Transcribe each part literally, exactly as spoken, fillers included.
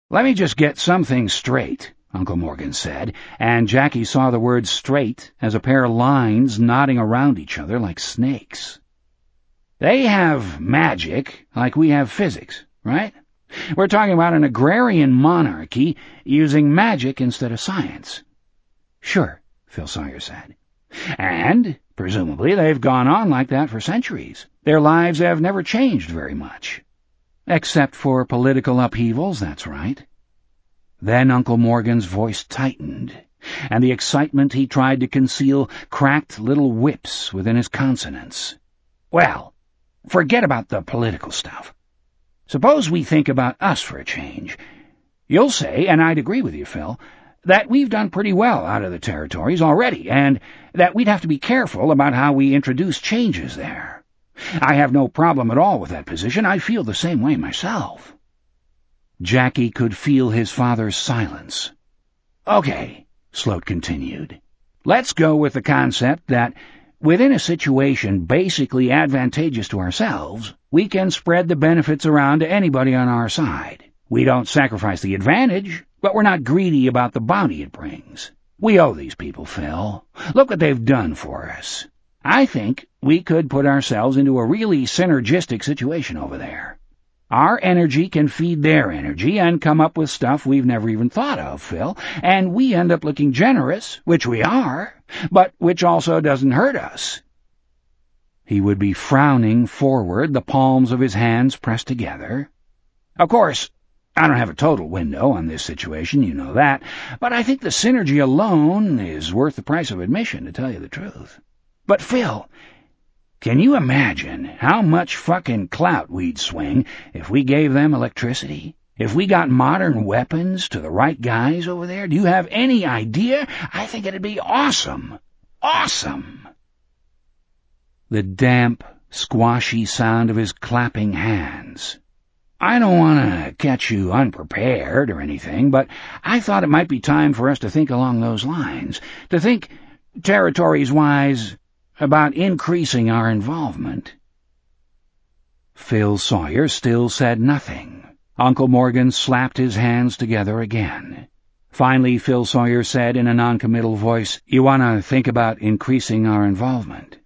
Let me just get some things straight, Uncle Morgan said, and Jackie saw the word straight as a pair of lines knotting around each other like snakes. They have magic like we have physics, right? We're talking about an agrarian monarchy using magic instead of science. Sure, Phil Sawyer said. And, presumably, they've gone on like that for centuries. Their lives have never changed very much. Except for political upheavals, that's right. Then Uncle Morgan's voice tightened, and the excitement he tried to conceal cracked little whips within his consonants. Well, forget about the political stuff. Suppose we think about us for a change. You'll say, and I'd agree with you, Phil, that we've done pretty well out of the territories already, and that we'd have to be careful about how we introduce changes there. I have no problem at all with that position. I feel the same way myself. Jackie could feel his father's silence. Okay, Sloat continued. Let's go with the concept that within a situation basically advantageous to ourselves, we can spread the benefits around to anybody on our side. We don't sacrifice the advantage, but we're not greedy about the bounty it brings. We owe these people, Phil. Look what they've done for us. I think we could put ourselves into a really synergistic situation over there. Our energy can feed their energy and come up with stuff we've never even thought of, Phil, and we end up looking generous, which we are, but which also doesn't hurt us. He would be frowning forward, the palms of his hands pressed together. Of course, I don't have a total window on this situation, you know that, but I think the synergy alone is worth the price of admission, to tell you the truth. But, Phil, can you imagine how much fucking clout we'd swing if we gave them electricity? If we got modern weapons to the right guys over there? Do you have any idea? I think it'd be awesome. Awesome. The damp, squashy sound of his clapping hands. I don't want to catch you unprepared or anything, but I thought it might be time for us to think along those lines, to think, territories-wise, about increasing our involvement. Phil Sawyer still said nothing. Uncle Morgan slapped his hands together again. Finally, Phil Sawyer said in a noncommittal voice, "You want to think about increasing our involvement?"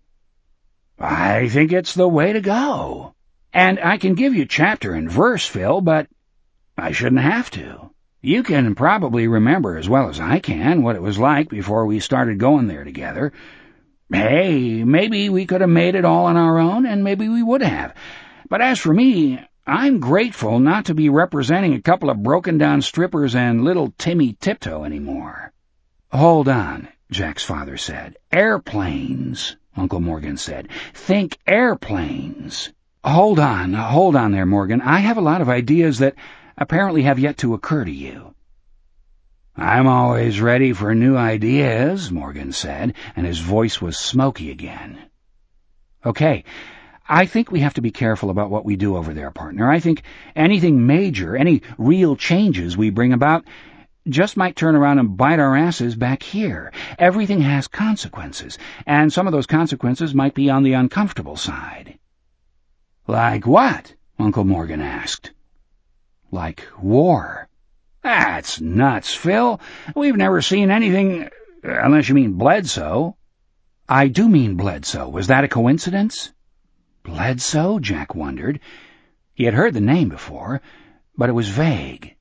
"I think it's the way to go. And I can give you chapter and verse, Phil, but I shouldn't have to. You can probably remember as well as I can what it was like before we started going there together. Hey, maybe we could have made it all on our own, and maybe we would have. But as for me, I'm grateful not to be representing a couple of broken-down strippers and little Timmy Tiptoe anymore." "Hold on," Jack's father said. "Airplanes," Uncle Morgan said. "Think airplanes." "Hold on, hold on there, Morgan. I have a lot of ideas that apparently have yet to occur to you." "I'm always ready for new ideas," Morgan said, and his voice was smoky again. "Okay, I think we have to be careful about what we do over there, partner. I think anything major, any real changes we bring about, just might turn around and bite our asses back here. Everything has consequences, and some of those consequences might be on the uncomfortable side." "Like what?" Uncle Morgan asked. "Like war." "That's nuts, Phil. We've never seen anything, unless you mean Bledsoe." "I do mean Bledsoe. Was that a coincidence?" Bledsoe? Jack wondered. He had heard the name before, but it was vague.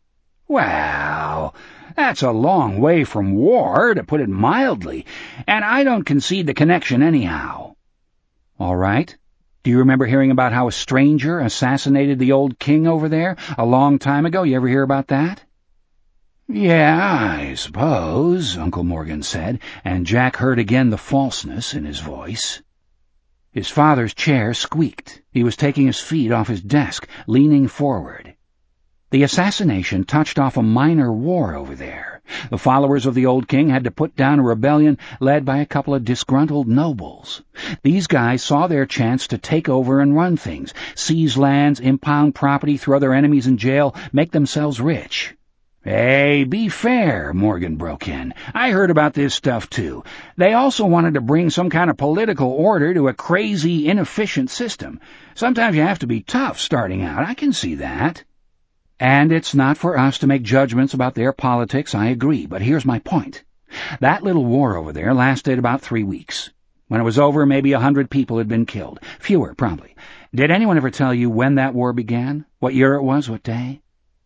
"Well, that's a long way from war, to put it mildly, and I don't concede the connection anyhow." "All right. Do you remember hearing about how a stranger assassinated the old king over there a long time ago? You ever hear about that?" "Yeah, I suppose," Uncle Morgan said, and Jack heard again the falseness in his voice. His father's chair squeaked. He was taking his feet off his desk, leaning forward. The assassination touched off a minor war over there. The followers of the old king had to put down a rebellion led by a couple of disgruntled nobles. These guys saw their chance to take over and run things, seize lands, impound property, throw their enemies in jail, make themselves rich. "Hey, be fair," Morgan broke in. "I heard about this stuff, too. They also wanted to bring some kind of political order to a crazy, inefficient system. Sometimes you have to be tough starting out. I can see that." And it's not for us to make judgments about their politics, I agree, but here's my point. That little war over there lasted about three weeks. When it was over, maybe a hundred people had been killed. Fewer, probably. Did anyone ever tell you when that war began? What year it was? What day?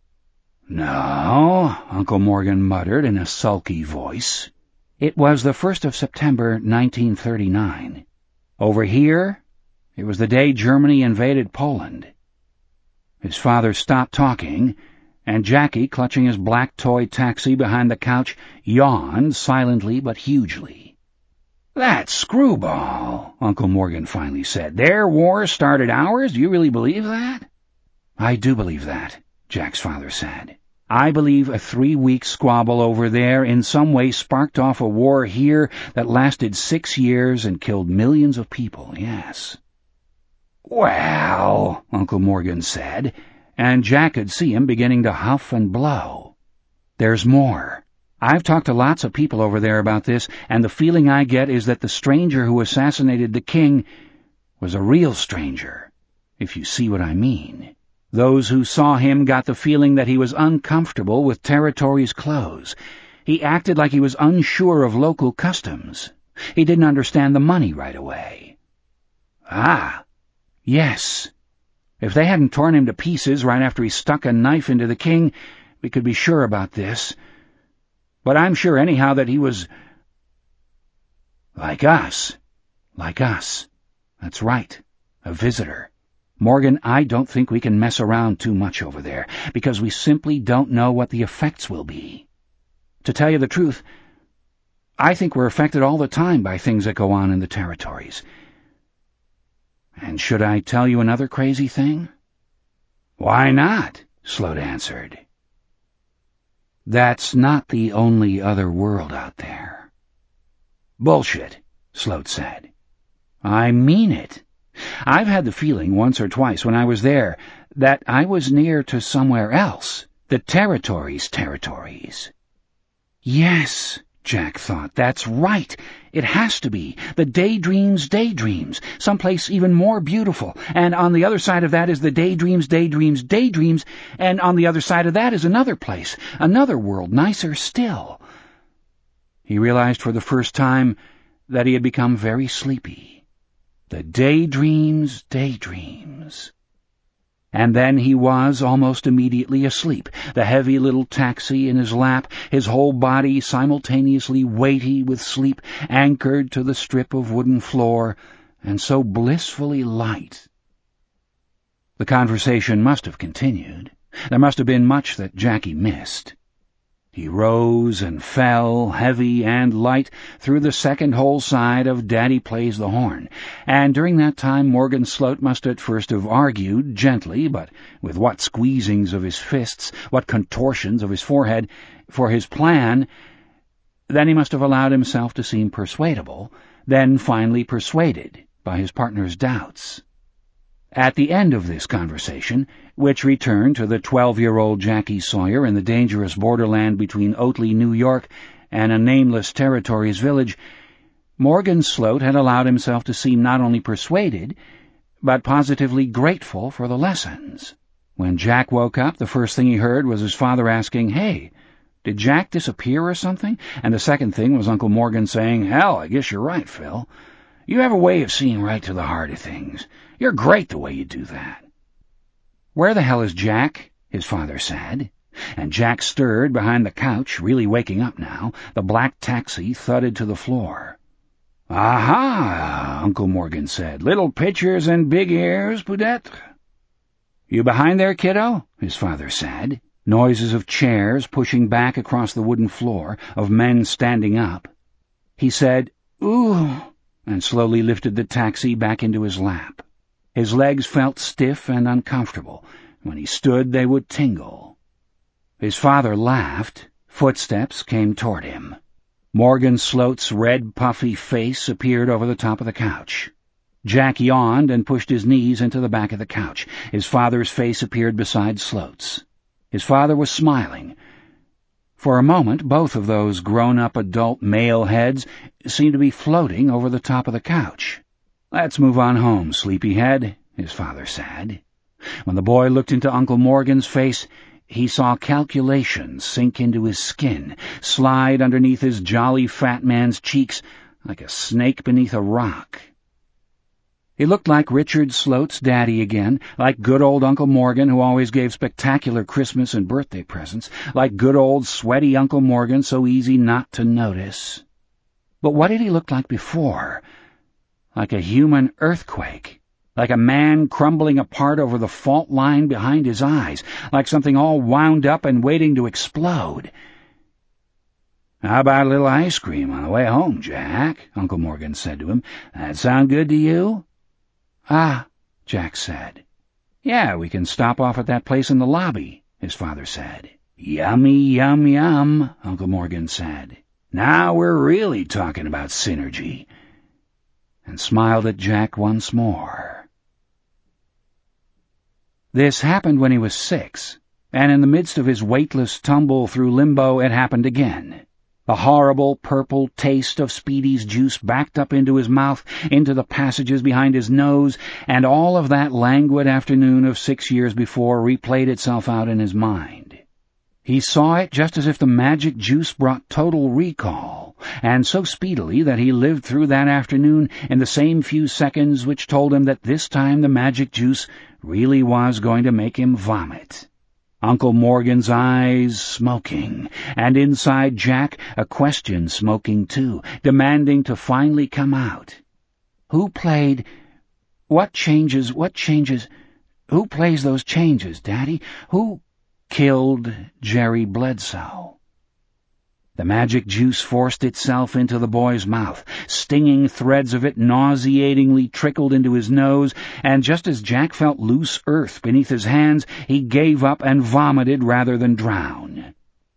No, Uncle Morgan muttered in a sulky voice. It was the first of September, nineteen thirty-nine. Over here, it was the day Germany invaded Poland. His father stopped talking, and Jackie, clutching his black toy taxi behind the couch, yawned silently but hugely. "That screwball," Uncle Morgan finally said. "Their war started ours? Do you really believe that?" "I do believe that," Jack's father said. "I believe a three-week squabble over there in some way sparked off a war here that lasted six years and killed millions of people, yes." "Well," Uncle Morgan said, and Jack could see him beginning to huff and blow. "There's more. I've talked to lots of people over there about this, and the feeling I get is that the stranger who assassinated the king was a real stranger, if you see what I mean. Those who saw him got the feeling that he was uncomfortable with territory's clothes. He acted like he was unsure of local customs. He didn't understand the money right away." "Ah." "Yes. If they hadn't torn him to pieces right after he stuck a knife into the king, we could be sure about this. But I'm sure anyhow that he was like us. Like us. That's right. A visitor. Morgan, I don't think we can mess around too much over there, because we simply don't know what the effects will be. To tell you the truth, I think we're affected all the time by things that go on in the territories. And should I tell you another crazy thing?" "Why not?" Sloat answered. "That's not the only other world out there." "Bullshit," Sloat said. "I mean it. I've had the feeling once or twice when I was there that I was near to somewhere else, the territories' territories." "Yes," Jack thought, "that's right. It has to be. The daydreams' daydreams, someplace even more beautiful. And on the other side of that is the daydreams' daydreams' daydreams, and on the other side of that is another place, another world, nicer still." He realized for the first time that he had become very sleepy. The daydreams' daydreams. And then he was almost immediately asleep, the heavy little taxi in his lap, his whole body simultaneously weighty with sleep, anchored to the strip of wooden floor, and so blissfully light. The conversation must have continued. There must have been much that Jackie missed. He rose and fell, heavy and light, through the second whole side of Daddy Plays the Horn, and during that time Morgan Sloat must at first have argued, gently, but with what squeezings of his fists, what contortions of his forehead, for his plan. Then he must have allowed himself to seem persuadable, then finally persuaded by his partner's doubts. At the end of this conversation, which returned to the twelve-year-old Jackie Sawyer in the dangerous borderland between Oatley, New York, and a nameless territories village, Morgan Sloat had allowed himself to seem not only persuaded, but positively grateful for the lessons. When Jack woke up, the first thing he heard was his father asking, "Hey, did Jack disappear or something?" And the second thing was Uncle Morgan saying, "Hell, I guess you're right, Phil. You have a way of seeing right to the heart of things. You're great the way you do that." "Where the hell is Jack?" his father said, and Jack stirred behind the couch, really waking up now. The black taxi thudded to the floor. "Aha," Uncle Morgan said. "Little pitchers and big ears, peut-être?" "You behind there, kiddo?" his father said. Noises of chairs pushing back across the wooden floor, of men standing up. He said, "Ooh," and slowly lifted the taxi back into his lap. His legs felt stiff and uncomfortable. When he stood, they would tingle. His father laughed. Footsteps came toward him. Morgan Sloat's red, puffy face appeared over the top of the couch. Jack yawned and pushed his knees into the back of the couch. His father's face appeared beside Sloat's. His father was smiling. For a moment, both of those grown-up adult male heads seemed to be floating over the top of the couch. "Let's move on home, sleepyhead," his father said. When the boy looked into Uncle Morgan's face, he saw calculation sink into his skin, slide underneath his jolly fat man's cheeks like a snake beneath a rock. He looked like Richard Slote's daddy again, like good old Uncle Morgan, who always gave spectacular Christmas and birthday presents, like good old sweaty Uncle Morgan, so easy not to notice. But what did he look like before? Like a human earthquake, like a man crumbling apart over the fault line behind his eyes, like something all wound up and waiting to explode. "How about a little ice cream on the way home, Jack?" Uncle Morgan said to him. "That sound good to you?" "Ah," Jack said. "Yeah, we can stop off at that place in the lobby," his father said. "Yummy, yum, yum," Uncle Morgan said. "Now we're really talking about synergy," and smiled at Jack once more. This happened when he was six, and in the midst of his weightless tumble through limbo it happened again. The horrible purple taste of Speedy's juice backed up into his mouth, into the passages behind his nose, and all of that languid afternoon of six years before replayed itself out in his mind. He saw it just as if the magic juice brought total recall, and so speedily that he lived through that afternoon in the same few seconds which told him that this time the magic juice really was going to make him vomit. Uncle Morgan's eyes smoking, and inside Jack a question smoking too, demanding to finally come out. Who played... What changes, what changes... Who plays those changes, Daddy? Who killed Jerry Bledsoe? The magic juice forced itself into the boy's mouth. Stinging threads of it nauseatingly trickled into his nose, and just as Jack felt loose earth beneath his hands, he gave up and vomited rather than drown.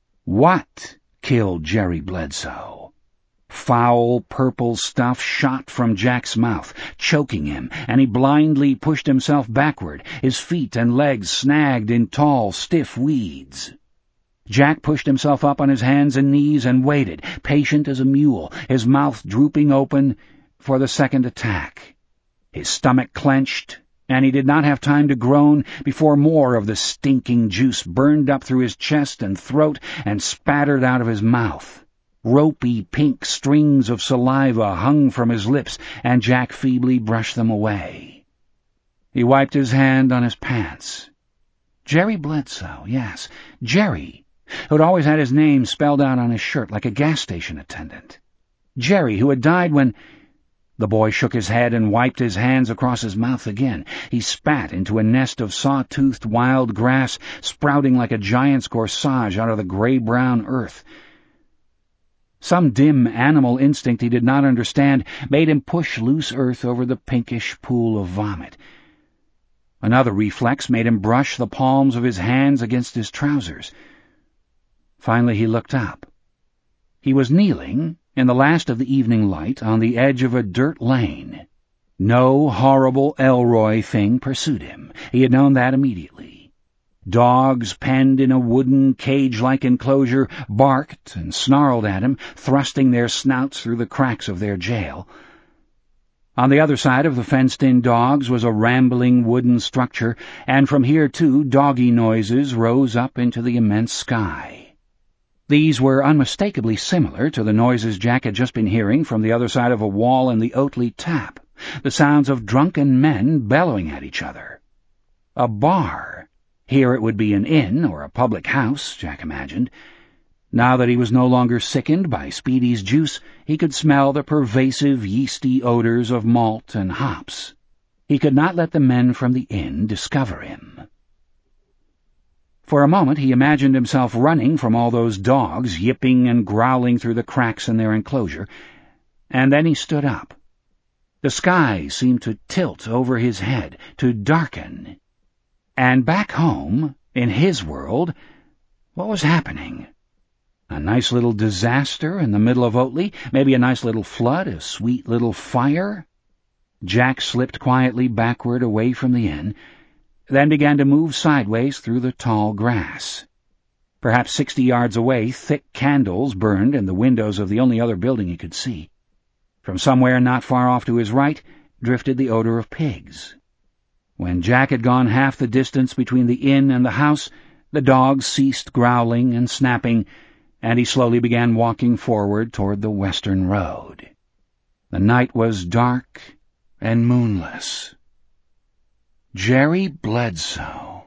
What killed Jerry Bledsoe? Foul purple stuff shot from Jack's mouth, choking him, and he blindly pushed himself backward, his feet and legs snagged in tall, stiff weeds. Jack pushed himself up on his hands and knees and waited, patient as a mule, his mouth drooping open, for the second attack. His stomach clenched, and he did not have time to groan before more of the stinking juice burned up through his chest and throat and spattered out of his mouth. Ropey pink strings of saliva hung from his lips, and Jack feebly brushed them away. He wiped his hand on his pants. Jerry Bledsoe, yes, Jerry, who'd always had his name spelled out on his shirt like a gas station attendant. Jerry, who had died when... The boy shook his head and wiped his hands across his mouth again. He spat into a nest of saw-toothed wild grass sprouting like a giant's corsage out of the gray-brown earth. Some dim animal instinct he did not understand made him push loose earth over the pinkish pool of vomit. Another reflex made him brush the palms of his hands against his trousers. Finally he looked up. He was kneeling, in the last of the evening light, on the edge of a dirt lane. No horrible Elroy thing pursued him. He had known that immediately. Dogs penned in a wooden cage-like enclosure barked and snarled at him, thrusting their snouts through the cracks of their jail. On the other side of the fenced-in dogs was a rambling wooden structure, and from here, too, doggy noises rose up into the immense sky. These were unmistakably similar to the noises Jack had just been hearing from the other side of a wall in the Oatley Tap, the sounds of drunken men bellowing at each other. A bar. Here it would be an inn or a public house, Jack imagined. Now that he was no longer sickened by Speedy's juice, he could smell the pervasive yeasty odors of malt and hops. He could not let the men from the inn discover him. For a moment he imagined himself running from all those dogs yipping and growling through the cracks in their enclosure, and then he stood up. The sky seemed to tilt over his head, to darken. And back home, in his world, what was happening? A nice little disaster in the middle of Oatley, maybe a nice little flood, a sweet little fire? Jack slipped quietly backward away from the inn, then began to move sideways through the tall grass. Perhaps sixty yards away, thick candles burned in the windows of the only other building he could see. From somewhere not far off to his right drifted the odor of pigs. When Jack had gone half the distance between the inn and the house, The dog ceased growling and snapping, and he slowly began walking forward toward the western road. The night was dark and moonless. Jerry Bledsoe.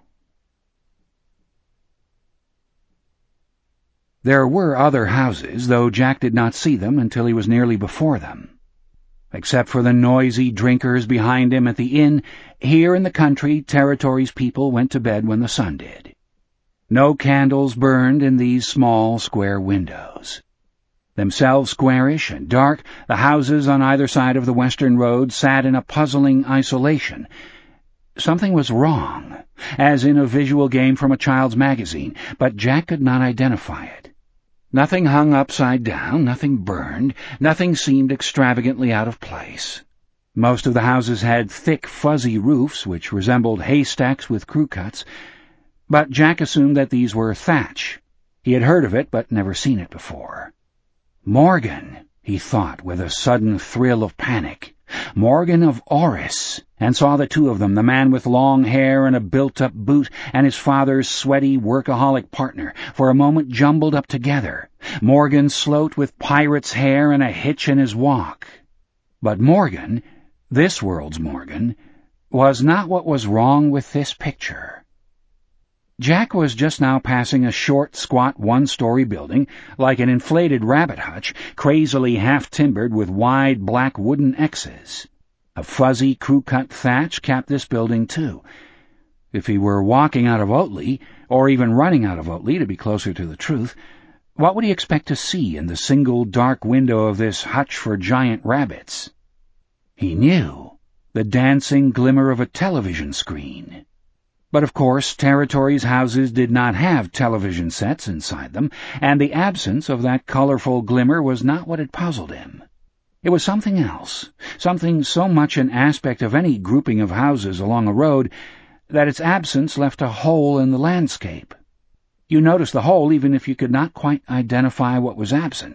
There were other houses, though Jack did not see them until he was nearly before them. Except for the noisy drinkers behind him at the inn, here in the country, Territory's people went to bed when the sun did. No candles burned in these small, square windows. Themselves squarish and dark, the houses on either side of the western road sat in a puzzling isolation. Something was wrong, as in a visual game from a child's magazine, but Jack could not identify it. Nothing hung upside down, nothing burned, nothing seemed extravagantly out of place. Most of the houses had thick, fuzzy roofs which resembled haystacks with crew cuts, but Jack assumed that these were thatch. He had heard of it, but never seen it before. Morgan, he thought with a sudden thrill of panic. Morgan of Orris, and saw the two of them, the man with long hair and a built-up boot, and his father's sweaty, workaholic partner, for a moment jumbled up together. Morgan Sloat with pirate's hair and a hitch in his walk. But Morgan, this world's Morgan, was not what was wrong with this picture. Jack was just now passing a short, squat, one-story building, like an inflated rabbit hutch, crazily half-timbered with wide black wooden X's. A fuzzy, crew-cut thatch capped this building, too. If he were walking out of Oatley, or even running out of Oatley to be closer to the truth, what would he expect to see in the single dark window of this hutch for giant rabbits? He knew. The dancing glimmer of a television screen. But of course, Territory's houses did not have television sets inside them, and the absence of that colorful glimmer was not what had puzzled him. It was something else, something so much an aspect of any grouping of houses along a road that its absence left a hole in the landscape. You noticed the hole even if you could not quite identify what was absent.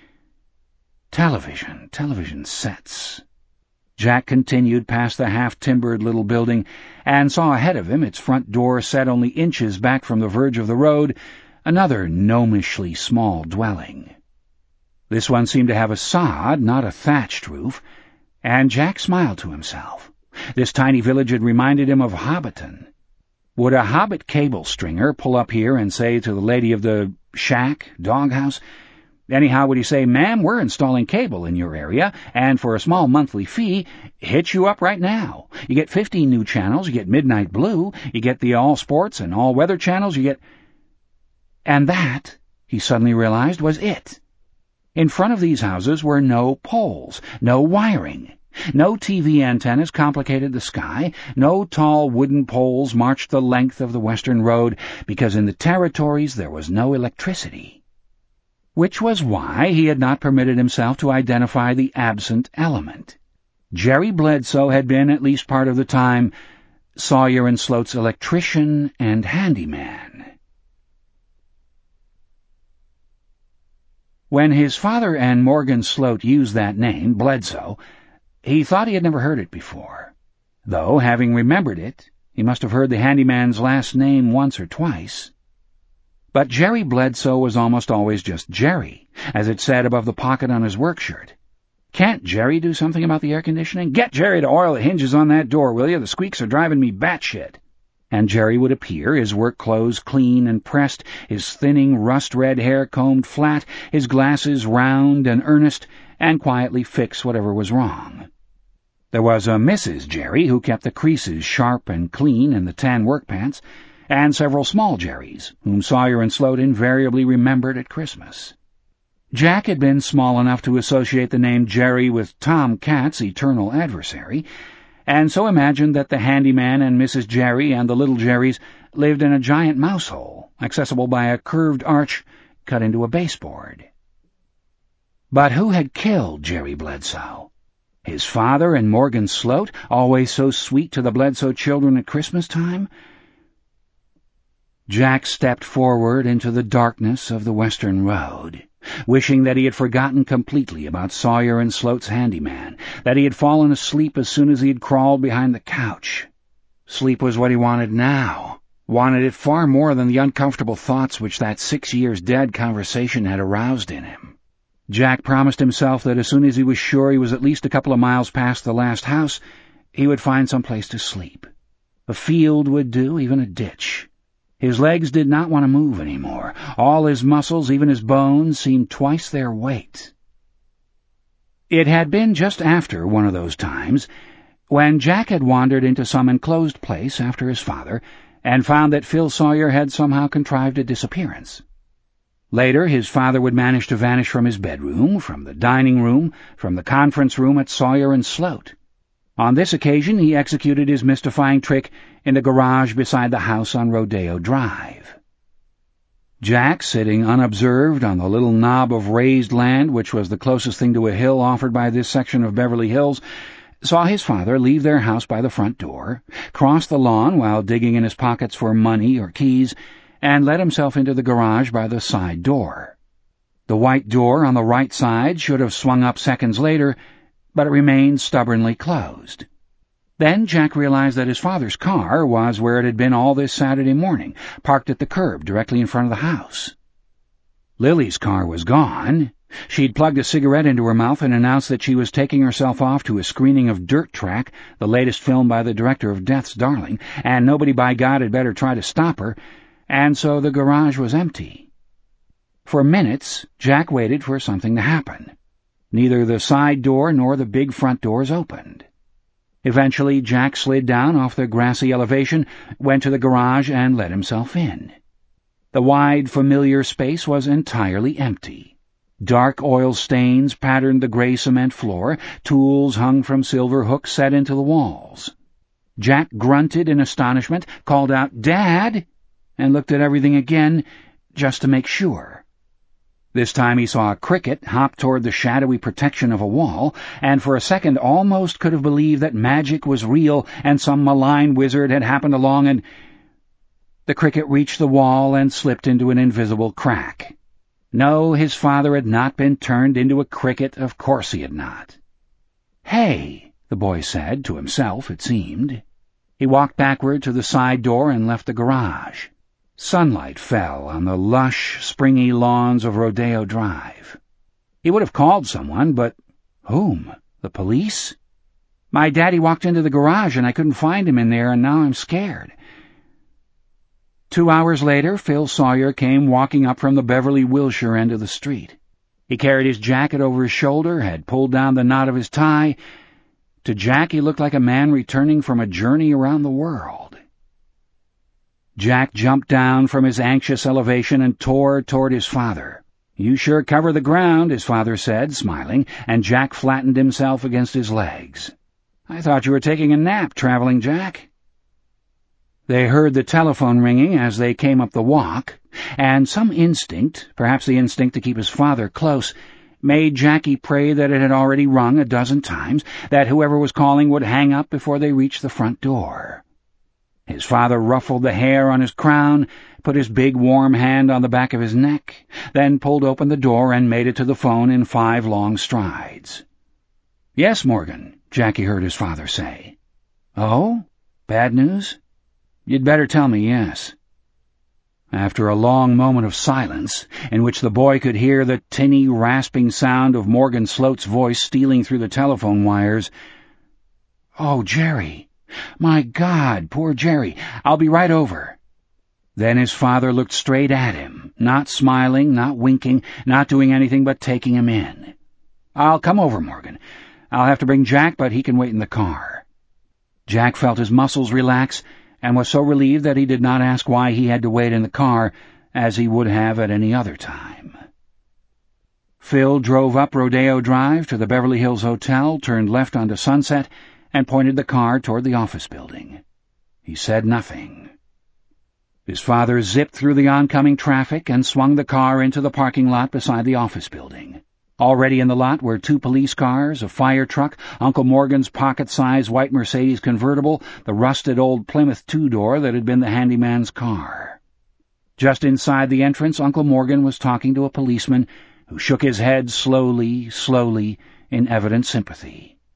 Television, television sets. Jack continued past the half-timbered little building and saw ahead of him, its front door set only inches back from the verge of the road, another gnomishly small dwelling. This one seemed to have a sod, not a thatched roof, and Jack smiled to himself. This tiny village had reminded him of Hobbiton. Would a hobbit cable stringer pull up here and say to the lady of the shack, doghouse, anyhow, would he say, "Ma'am, we're installing cable in your area, and for a small monthly fee, hitch you up right now. You get fifteen new channels, you get Midnight Blue, you get the all-sports and all-weather channels, you get—" And that, he suddenly realized, was it. In front of these houses were no poles, no wiring. No T V antennas complicated the sky, no tall wooden poles marched the length of the western road, because in the Territories there was no electricity. Which was why he had not permitted himself to identify the absent element. Jerry Bledsoe had been, at least part of the time, Sawyer and Sloat's electrician and handyman. When his father and Morgan Sloat used that name, Bledsoe, he thought he had never heard it before, though, having remembered it, he must have heard the handyman's last name once or twice. But Jerry Bledsoe was almost always just Jerry, as it said above the pocket on his work shirt. "Can't Jerry do something about the air conditioning? Get Jerry to oil the hinges on that door, will you? The squeaks are driving me batshit." And Jerry would appear, his work clothes clean and pressed, his thinning rust-red hair combed flat, his glasses round and earnest, and quietly fix whatever was wrong. There was a Missus Jerry who kept the creases sharp and clean in the tan work pants, and several small Jerrys, whom Sawyer and Sloat invariably remembered at Christmas. Jack had been small enough to associate the name Jerry with Tom Cat's eternal adversary, and so imagined that the handyman and Missus Jerry and the little Jerrys lived in a giant mouse hole, accessible by a curved arch cut into a baseboard. But who had killed Jerry Bledsoe? His father and Morgan Sloat, always so sweet to the Bledsoe children at Christmas time? Jack stepped forward into the darkness of the western road, wishing that he had forgotten completely about Sawyer and Sloat's handyman, that he had fallen asleep as soon as he had crawled behind the couch. Sleep was what he wanted now, wanted it far more than the uncomfortable thoughts which that six years dead conversation had aroused in him. Jack promised himself that as soon as he was sure he was at least a couple of miles past the last house, he would find some place to sleep. A field would do, even a ditch. His legs did not want to move anymore. All his muscles, even his bones, seemed twice their weight. It had been just after one of those times when Jack had wandered into some enclosed place after his father and found that Phil Sawyer had somehow contrived a disappearance. Later, his father would manage to vanish from his bedroom, from the dining room, from the conference room at Sawyer and Sloat. On this occasion, he executed his mystifying trick in the garage beside the house on Rodeo Drive. Jack, sitting unobserved on the little knob of raised land which was the closest thing to a hill offered by this section of Beverly Hills, saw his father leave their house by the front door, cross the lawn while digging in his pockets for money or keys, and let himself into the garage by the side door. The white door on the right side should have swung up seconds later, but it remained stubbornly closed. Then Jack realized that his father's car was where it had been all this Saturday morning, parked at the curb directly in front of the house. Lily's car was gone. She'd plugged a cigarette into her mouth and announced that she was taking herself off to a screening of Dirt Track, the latest film by the director of Death's Darling, and nobody by God had better try to stop her, and so the garage was empty. For minutes, Jack waited for something to happen. Neither the side door nor the big front doors opened. Eventually, Jack slid down off the grassy elevation, went to the garage, and let himself in. The wide, familiar space was entirely empty. Dark oil stains patterned the gray cement floor, tools hung from silver hooks set into the walls. Jack grunted in astonishment, called out, "Dad!" and looked at everything again, just to make sure. This time he saw a cricket hop toward the shadowy protection of a wall, and for a second almost could have believed that magic was real and some malign wizard had happened along and... The cricket reached the wall and slipped into an invisible crack. No, his father had not been turned into a cricket, of course he had not. "Hey," the boy said, to himself, it seemed. He walked backward to the side door and left the garage. Sunlight fell on the lush, springy lawns of Rodeo Drive. He would have called someone, but whom? The police? "My daddy walked into the garage and I couldn't find him in there, and now I'm scared." Two hours later, Phil Sawyer came walking up from the Beverly Wilshire end of the street. He carried his jacket over his shoulder, had pulled down the knot of his tie. To Jack, he looked like a man returning from a journey around the world. Jack jumped down from his anxious elevation and tore toward his father. "You sure cover the ground," his father said, smiling, and Jack flattened himself against his legs. "I thought you were taking a nap, traveling Jack." They heard the telephone ringing as they came up the walk, and some instinct, perhaps the instinct to keep his father close, made Jackie pray that it had already rung a dozen times, that whoever was calling would hang up before they reached the front door. His father ruffled the hair on his crown, put his big warm hand on the back of his neck, then pulled open the door and made it to the phone in five long strides. "Yes, Morgan," Jackie heard his father say. "Oh? Bad news? You'd better tell me, yes." After a long moment of silence, in which the boy could hear the tinny, rasping sound of Morgan Sloat's voice stealing through the telephone wires, "Oh, Jerry. My God, poor Jerry. I'll be right over." Then his father looked straight at him, not smiling, not winking, not doing anything but taking him in. "I'll come over, Morgan. I'll have to bring Jack, but he can wait in the car." Jack felt his muscles relax and was so relieved that he did not ask why he had to wait in the car, as he would have at any other time. Phil drove up Rodeo Drive to the Beverly Hills Hotel, turned left onto Sunset, and pointed the car toward the office building. He said nothing. His father zipped through the oncoming traffic and swung the car into the parking lot beside the office building. Already in the lot were two police cars, a fire truck, Uncle Morgan's pocket-sized white Mercedes convertible, the rusted old Plymouth two-door that had been the handyman's car. Just inside the entrance, Uncle Morgan was talking to a policeman who shook his head slowly, slowly, in evident sympathy.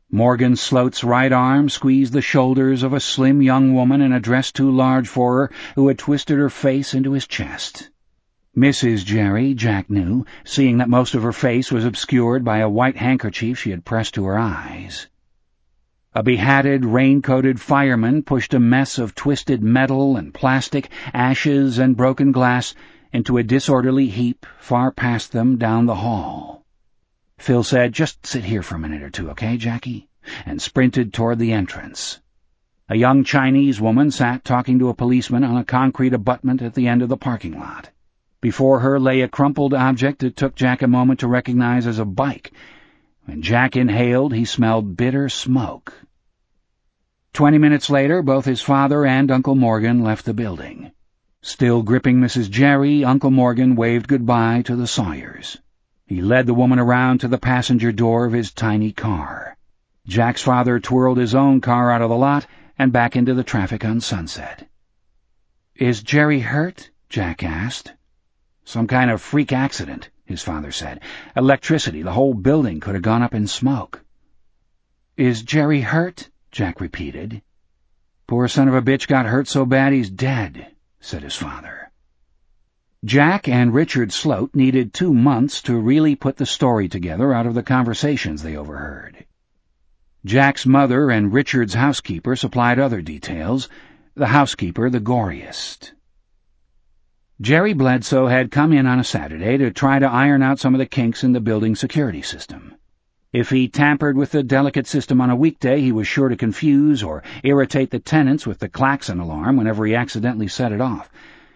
Morgan Sloat's right arm squeezed the shoulders of a slim young woman in a dress too large for her who had twisted her face into his chest. Missus Jerry, Jack knew, seeing that most of her face was obscured by a white handkerchief she had pressed to her eyes. A behatted, rain-coated fireman pushed a mess of twisted metal and plastic, ashes and broken glass into a disorderly heap far past them down the hall. Phil said, "Just sit here for a minute or two, okay, Jackie?" and sprinted toward the entrance. A young Chinese woman sat talking to a policeman on a concrete abutment at the end of the parking lot. Before her lay a crumpled object that took Jack a moment to recognize as a bike. When Jack inhaled, he smelled bitter smoke. Twenty minutes later, both his father and Uncle Morgan left the building. Still gripping Missus Jerry, Uncle Morgan waved goodbye to the Sawyers. He led the woman around to the passenger door of his tiny car. Jack's father twirled his own car out of the lot and back into the traffic on Sunset. "Is Jerry hurt?" Jack asked. "Some kind of freak accident," his father said. "Electricity, the whole building could have gone up in smoke." "Is Jerry hurt?" Jack repeated. "Poor son of a bitch got hurt so bad he's dead," said his father. Jack and Richard Sloat needed two months to really put the story together out of the conversations they overheard. Jack's mother and Richard's housekeeper supplied other details, the housekeeper the goriest. Jerry Bledsoe had come in on a Saturday to try to iron out some of the kinks in the building security system. If he tampered with the delicate system on a weekday, he was sure to confuse or irritate the tenants with the klaxon alarm whenever he accidentally set it off.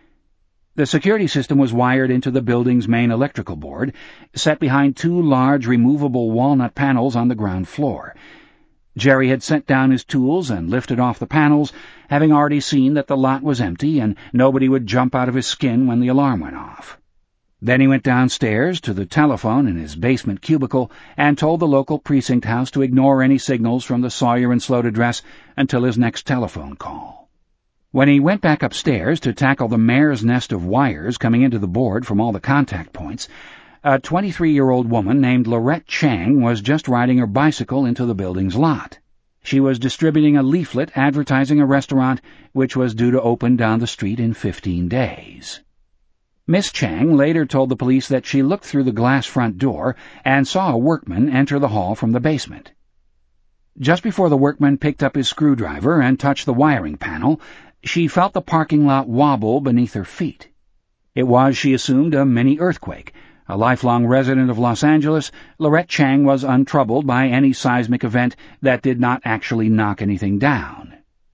The security system was wired into the building's main electrical board, set behind two large removable walnut panels on the ground floor. Jerry had set down his tools and lifted off the panels, having already seen that the lot was empty and nobody would jump out of his skin when the alarm went off. Then he went downstairs to the telephone in his basement cubicle and told the local precinct house to ignore any signals from the Sawyer and Sloat address until his next telephone call. When he went back upstairs to tackle the mare's nest of wires coming into the board from all the contact points, a twenty-three-year-old woman named Lorette Chang was just riding her bicycle into the building's lot. She was distributing a leaflet advertising a restaurant which was due to open down the street in fifteen days. Miss Chang later told the police that she looked through the glass front door and saw a workman enter the hall from the basement. Just before the workman picked up his screwdriver and touched the wiring panel, she felt the parking lot wobble beneath her feet. It was, she assumed, a mini-earthquake. A lifelong resident of Los Angeles, Lorette Chang was untroubled by any seismic event that did not actually knock anything down.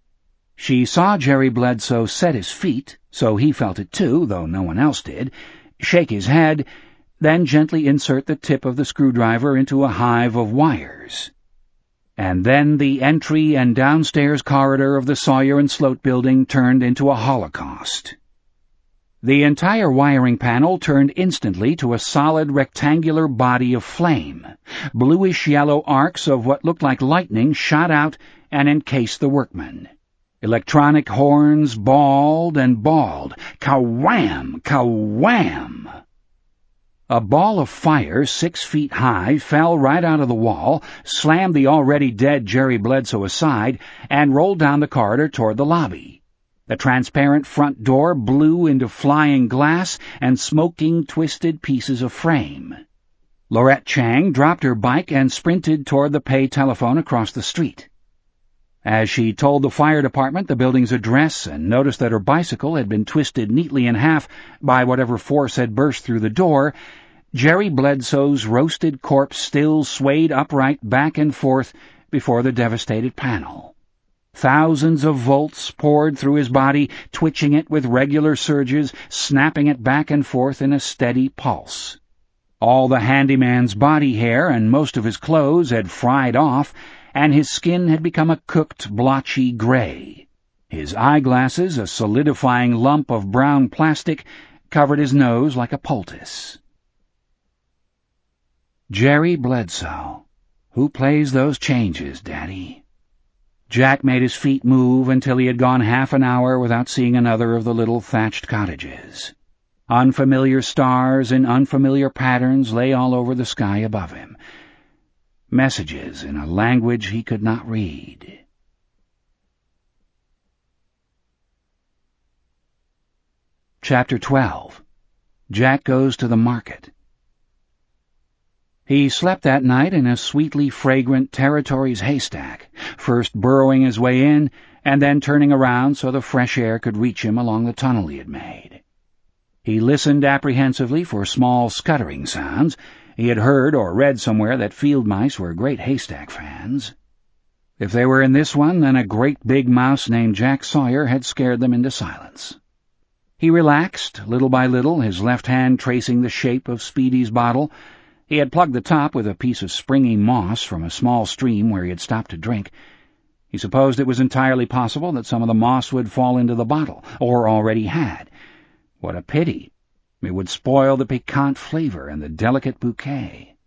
She saw Jerry Bledsoe set his feet, so he felt it too, though no one else did, shake his head, then gently insert the tip of the screwdriver into a hive of wires. And then the entry and downstairs corridor of the Sawyer and Sloat building turned into a holocaust. The entire wiring panel turned instantly to a solid rectangular body of flame. Bluish-yellow arcs of what looked like lightning shot out and encased the workman. Electronic horns bawled and bawled. Ka-wham! Ka-wham! A ball of fire six feet high fell right out of the wall, slammed the already dead Jerry Bledsoe aside, and rolled down the corridor toward the lobby. The transparent front door blew into flying glass and smoking, twisted pieces of frame. Lorette Chang dropped her bike and sprinted toward the pay telephone across the street. As she told the fire department the building's address and noticed that her bicycle had been twisted neatly in half by whatever force had burst through the door, Jerry Bledsoe's roasted corpse still swayed upright back and forth before the devastated panel. Thousands of volts poured through his body, twitching it with regular surges, snapping it back and forth in a steady pulse. All the handyman's body hair and most of his clothes had fried off, and his skin had become a cooked, blotchy gray. His eyeglasses, a solidifying lump of brown plastic, covered his nose like a poultice. Jerry Bledsoe. Who plays those changes, Daddy? Jack made his feet move until he had gone half an hour without seeing another of the little thatched cottages. Unfamiliar stars in unfamiliar patterns lay all over the sky above him. messages in a language he could not read. Chapter twelve. Jack Goes to the Market. He slept that night in a sweetly fragrant Territories haystack, first burrowing his way in and then turning around so the fresh air could reach him along the tunnel he had made. He listened apprehensively for small scuttering sounds. He had heard or read somewhere that field mice were great haystack fans. If they were in this one, then a great big mouse named Jack Sawyer had scared them into silence. He relaxed, little by little, his left hand tracing the shape of Speedy's bottle. He had plugged the top with a piece of springy moss from a small stream where he had stopped to drink. He supposed it was entirely possible that some of the moss would fall into the bottle, or already had. What a pity! It would spoil the piquant flavor and the delicate bouquet.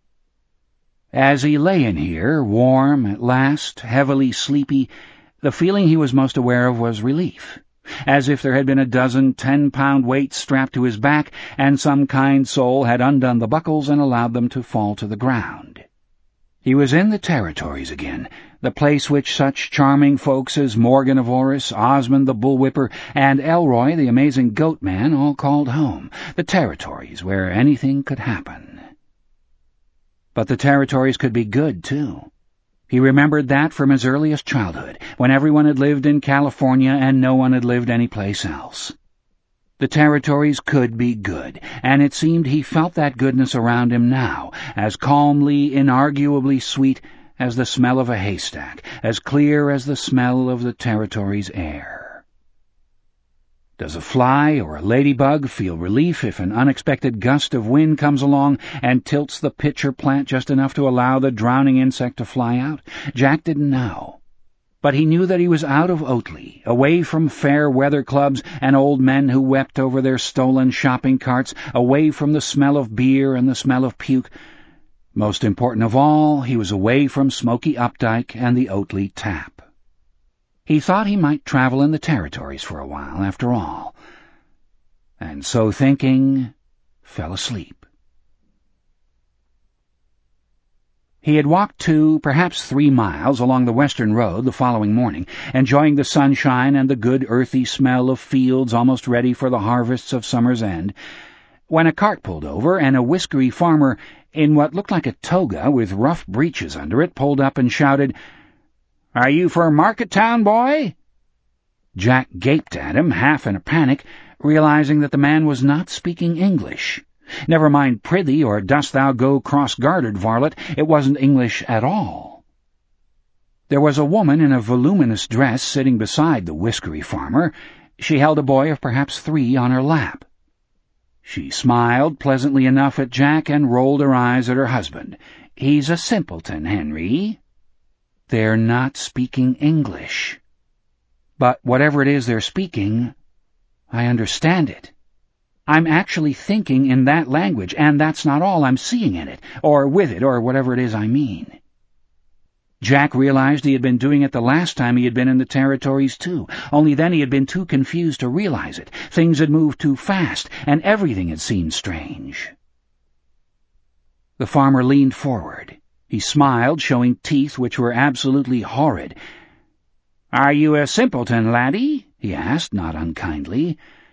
As he lay in here, warm at last, heavily sleepy, the feeling he was most aware of was relief, as if there had been a dozen ten-pound weights strapped to his back, and some kind soul had undone the buckles and allowed them to fall to the ground. He was in the Territories again, the place which such charming folks as Morgan of Orris, Osmond the Bullwhipper, and Elroy the amazing Goatman all called home, the Territories where anything could happen. But the Territories could be good, too. He remembered that from his earliest childhood, when everyone had lived in California and no one had lived any place else. The Territories could be good, and it seemed he felt that goodness around him now, as calmly, inarguably sweet as the smell of a haystack, as clear as the smell of the Territories' air. Does a fly or a ladybug feel relief if an unexpected gust of wind comes along and tilts the pitcher plant just enough to allow the drowning insect to fly out? Jack didn't know. But he knew that he was out of Oatley, away from fair weather clubs and old men who wept over their stolen shopping carts, away from the smell of beer and the smell of puke. Most important of all, he was away from Smoky Updike and the Oatley tap. He thought he might travel in the Territories for a while, after all. And so thinking, fell asleep. He had walked two, perhaps three miles along the western road the following morning, enjoying the sunshine and the good earthy smell of fields almost ready for the harvests of summer's end, when a cart pulled over and a whiskery farmer in what looked like a toga with rough breeches under it pulled up and shouted, "Are you for Market Town, boy?" Jack gaped at him, half in a panic, realizing that the man was not speaking English. Never mind prithee or dost thou go cross-gartered, varlet, it wasn't English at all. There was a woman in a voluminous dress sitting beside the whiskery farmer. She held a boy of perhaps three on her lap. She smiled pleasantly enough at Jack and rolled her eyes at her husband. "He's a simpleton, Henry." "They're not speaking English." "But whatever it is they're speaking, I understand it. I'm actually thinking in that language, and that's not all. I'm seeing in it, or with it, or whatever it is I mean." Jack realized he had been doing it the last time he had been in the Territories, too, only then he had been too confused to realize it. Things had moved too fast, and everything had seemed strange. The farmer leaned forward. He smiled, showing teeth which were absolutely horrid. "Are you a simpleton, laddie?" he asked, not unkindly.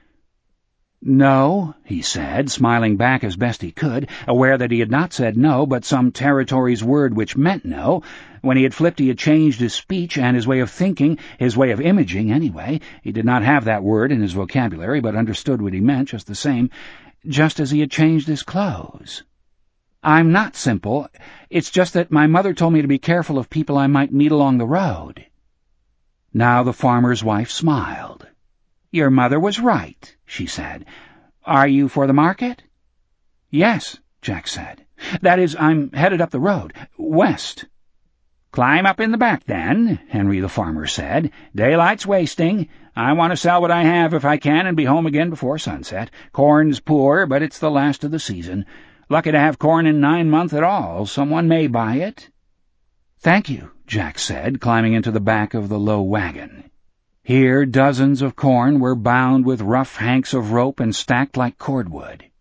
"No," he said, smiling back as best he could, aware that he had not said no, but some Territories word which meant no. When he had flipped he had changed his speech and his way of thinking, his way of imaging, anyway. He did not have that word in his vocabulary, but understood what he meant just the same, just as he had changed his clothes. "I'm not simple. It's just that my mother told me to be careful of people I might meet along the road." Now the farmer's wife smiled. "Your mother was right," she said. "Are you for the market?" "Yes," Jack said. "That is, I'm headed up the road, west." "Climb up in the back, then," Henry the farmer said. "Daylight's wasting. I want to sell what I have if I can and be home again before sunset. Corn's poor, but it's the last of the season. Lucky to have corn in nine months at all. Someone may buy it." "Thank you," Jack said, climbing into the back of the low wagon. Here dozens of corn were bound with rough hanks of rope and stacked like cordwood.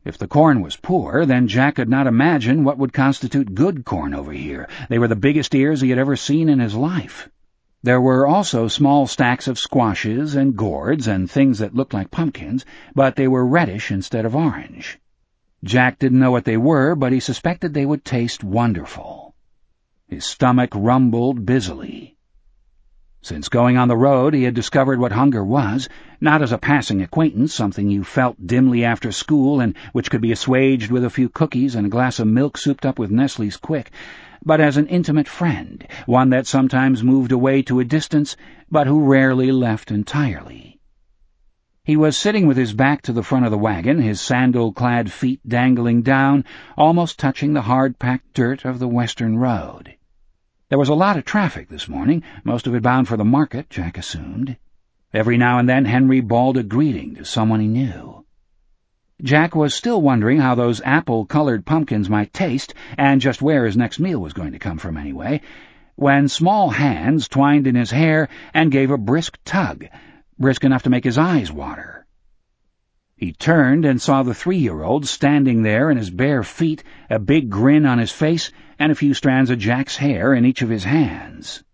If the corn was poor, then Jack could not imagine what would constitute good corn over here. They were the biggest ears he had ever seen in his life. There were also small stacks of squashes and gourds and things that looked like pumpkins, but they were reddish instead of orange. Jack didn't know what they were, but he suspected they would taste wonderful. His stomach rumbled busily. Since going on the road, he had discovered what hunger was, not as a passing acquaintance, something you felt dimly after school and which could be assuaged with a few cookies and a glass of milk souped up with Nestle's Quick, but as an intimate friend, one that sometimes moved away to a distance, but who rarely left entirely. He was sitting with his back to the front of the wagon, his sandal-clad feet dangling down, almost touching the hard-packed dirt of the western road. There was a lot of traffic this morning, most of it bound for the market, Jack assumed. Every now and then Henry bawled a greeting to someone he knew. Jack was still wondering how those apple-colored pumpkins might taste, and just where his next meal was going to come from anyway, when small hands twined in his hair and gave a brisk tug, brisk enough to make his eyes water. He turned and saw the three-year-old standing there in his bare feet, a big grin on his face, and a few strands of Jack's hair in each of his hands.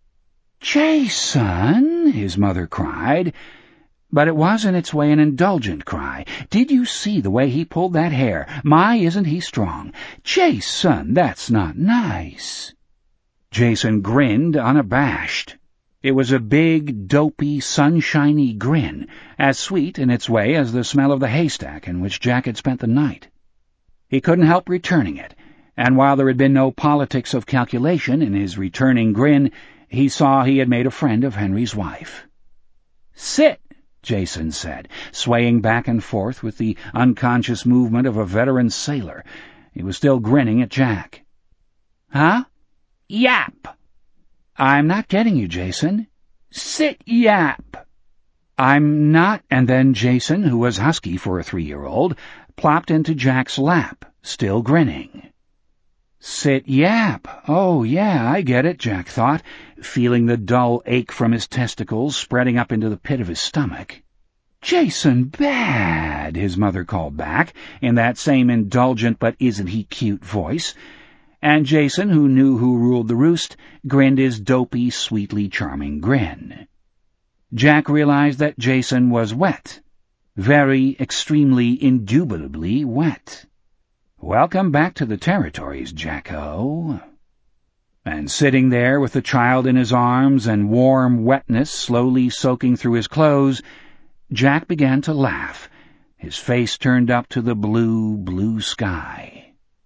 "Jason!" his mother cried. But it was in its way an indulgent cry. "Did you see the way he pulled that hair? My, isn't he strong! Jason, that's not nice!" Jason grinned, unabashed. It was a big, dopey, sunshiny grin, as sweet in its way as the smell of the haystack in which Jack had spent the night. He couldn't help returning it, and while there had been no politics of calculation in his returning grin, he saw he had made a friend of Henry's wife. "Sit," Jason said, swaying back and forth with the unconscious movement of a veteran sailor. He was still grinning at Jack. "Huh? Yap!" "I'm not getting you, Jason." "Sit, yap." "I'm not," and then Jason, who was husky for a three-year-old, plopped into Jack's lap, still grinning. "Sit, yap. Oh, yeah, I get it," Jack thought, feeling the dull ache from his testicles spreading up into the pit of his stomach. "Jason, bad," his mother called back, in that same indulgent but isn't-he-cute voice, and Jason, who knew who ruled the roost, grinned his dopey, sweetly charming grin. Jack realized that Jason was wet. Very, extremely, indubitably wet. "Welcome back to the territories, Jacko." And sitting there with the child in his arms and warm wetness slowly soaking through his clothes, Jack began to laugh, his face turned up to the blue, blue sky.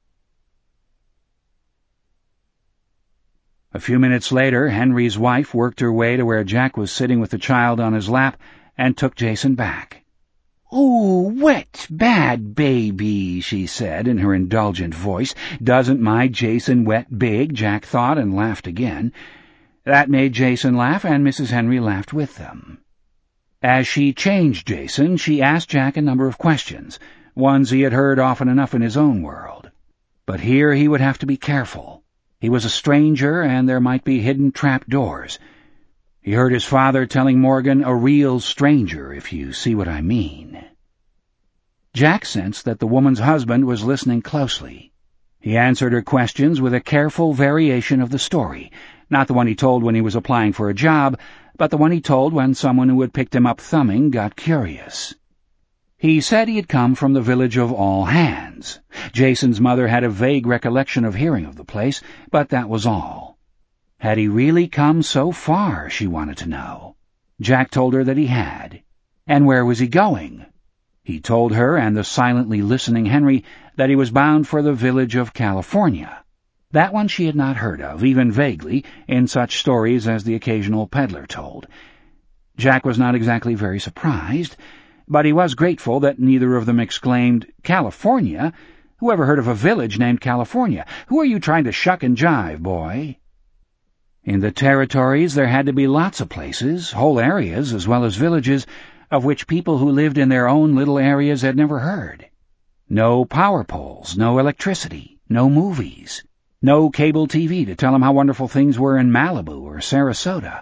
A few minutes later, Henry's wife worked her way to where Jack was sitting with the child on his lap and took Jason back. "Ooh, wet, bad baby," she said in her indulgent voice. Doesn't my Jason wet big, Jack thought, and laughed again. That made Jason laugh, and Missus Henry laughed with them. As she changed Jason, she asked Jack a number of questions, ones he had heard often enough in his own world. But here he would have to be careful. He was a stranger, and there might be hidden trap-doors. He heard his father telling Morgan, a real stranger, if you see what I mean. Jack sensed that the woman's husband was listening closely. He answered her questions with a careful variation of the story, not the one he told when he was applying for a job, but the one he told when someone who had picked him up thumbing got curious. He said he had come from the village of All Hands. Jason's mother had a vague recollection of hearing of the place, but that was all. Had he really come so far, she wanted to know. Jack told her that he had. And where was he going? He told her and the silently listening Henry that he was bound for the village of California. That one she had not heard of, even vaguely, in such stories as the occasional peddler told. Jack was not exactly very surprised, but he was grateful that neither of them exclaimed, "California? Who ever heard of a village named California? Who are you trying to shuck and jive, boy?" In the territories there had to be lots of places, whole areas as well as villages, of which people who lived in their own little areas had never heard. No power poles, no electricity, no movies, no cable T V to tell them how wonderful things were in Malibu or Sarasota.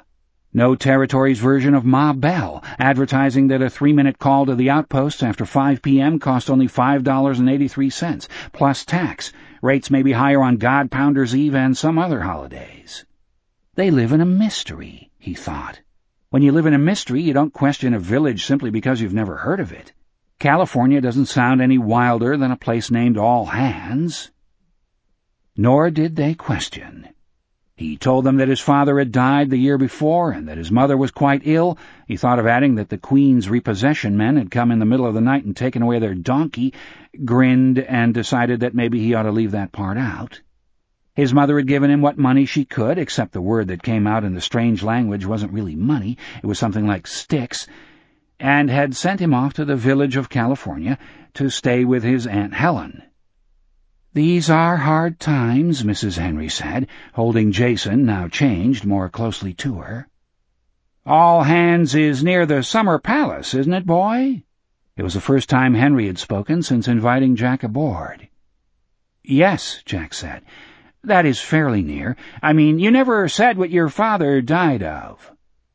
No Territory's version of Ma Bell, advertising that a three-minute call to the outposts after five p.m. cost only five dollars and eighty-three cents, plus tax. Rates may be higher on God Pounders Eve and some other holidays. They live in a mystery, he thought. When you live in a mystery, you don't question a village simply because you've never heard of it. California doesn't sound any wilder than a place named All Hands. Nor did they question. He told them that his father had died the year before and that his mother was quite ill. He thought of adding that the Queen's repossession men had come in the middle of the night and taken away their donkey, grinned, and decided that maybe he ought to leave that part out. His mother had given him what money she could, except the word that came out in the strange language wasn't really money, it was something like sticks, and had sent him off to the village of California to stay with his Aunt Helen. "These are hard times," Missus Henry said, holding Jason, now changed, more closely to her. "All Hands is near the Summer Palace, isn't it, boy?" It was the first time Henry had spoken since inviting Jack aboard. "Yes," Jack said. "That is fairly near. I mean, you never said what your father died of."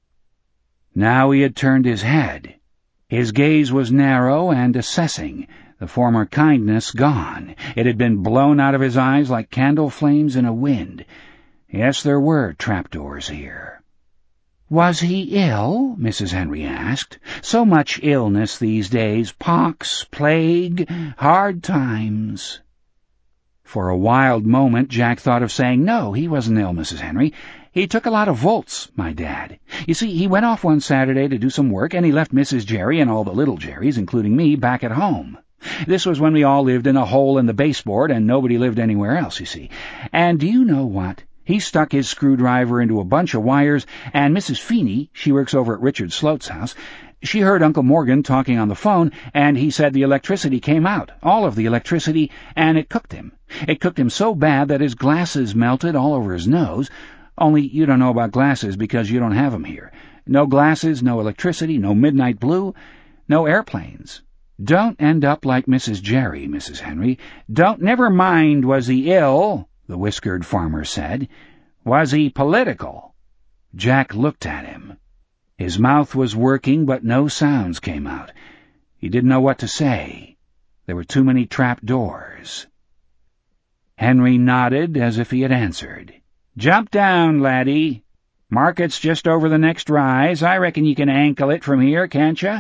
Now he had turned his head. His gaze was narrow and assessing, the former kindness gone. It had been blown out of his eyes like candle flames in a wind. Yes, there were trapdoors here. "Was he ill?" Missus Henry asked. "So much illness these days. Pox, plague, hard times." For a wild moment Jack thought of saying, "No, he wasn't ill, Missus Henry. He took a lot of volts, my dad. You see, he went off one Saturday to do some work, and he left Missus Jerry and all the little Jerrys, including me, back at home. This was when we all lived in a hole in the baseboard, and nobody lived anywhere else, you see. And do you know what? He stuck his screwdriver into a bunch of wires, and Missus Feeney, she works over at Richard Sloat's house, she heard Uncle Morgan talking on the phone, and he said the electricity came out, all of the electricity, and it cooked him. It cooked him so bad that his glasses melted all over his nose. Only you don't know about glasses because you don't have 'em here. No glasses, no electricity, no midnight blue, no airplanes. Don't end up like Missus Jerry, Missus Henry. Don't never mind was he ill, the whiskered farmer said. Was he political?" Jack looked at him. His mouth was working, but no sounds came out. He didn't know what to say. There were too many trap doors. Henry nodded as if he had answered. "Jump down, laddie. Market's just over the next rise. I reckon you can ankle it from here, can't you?"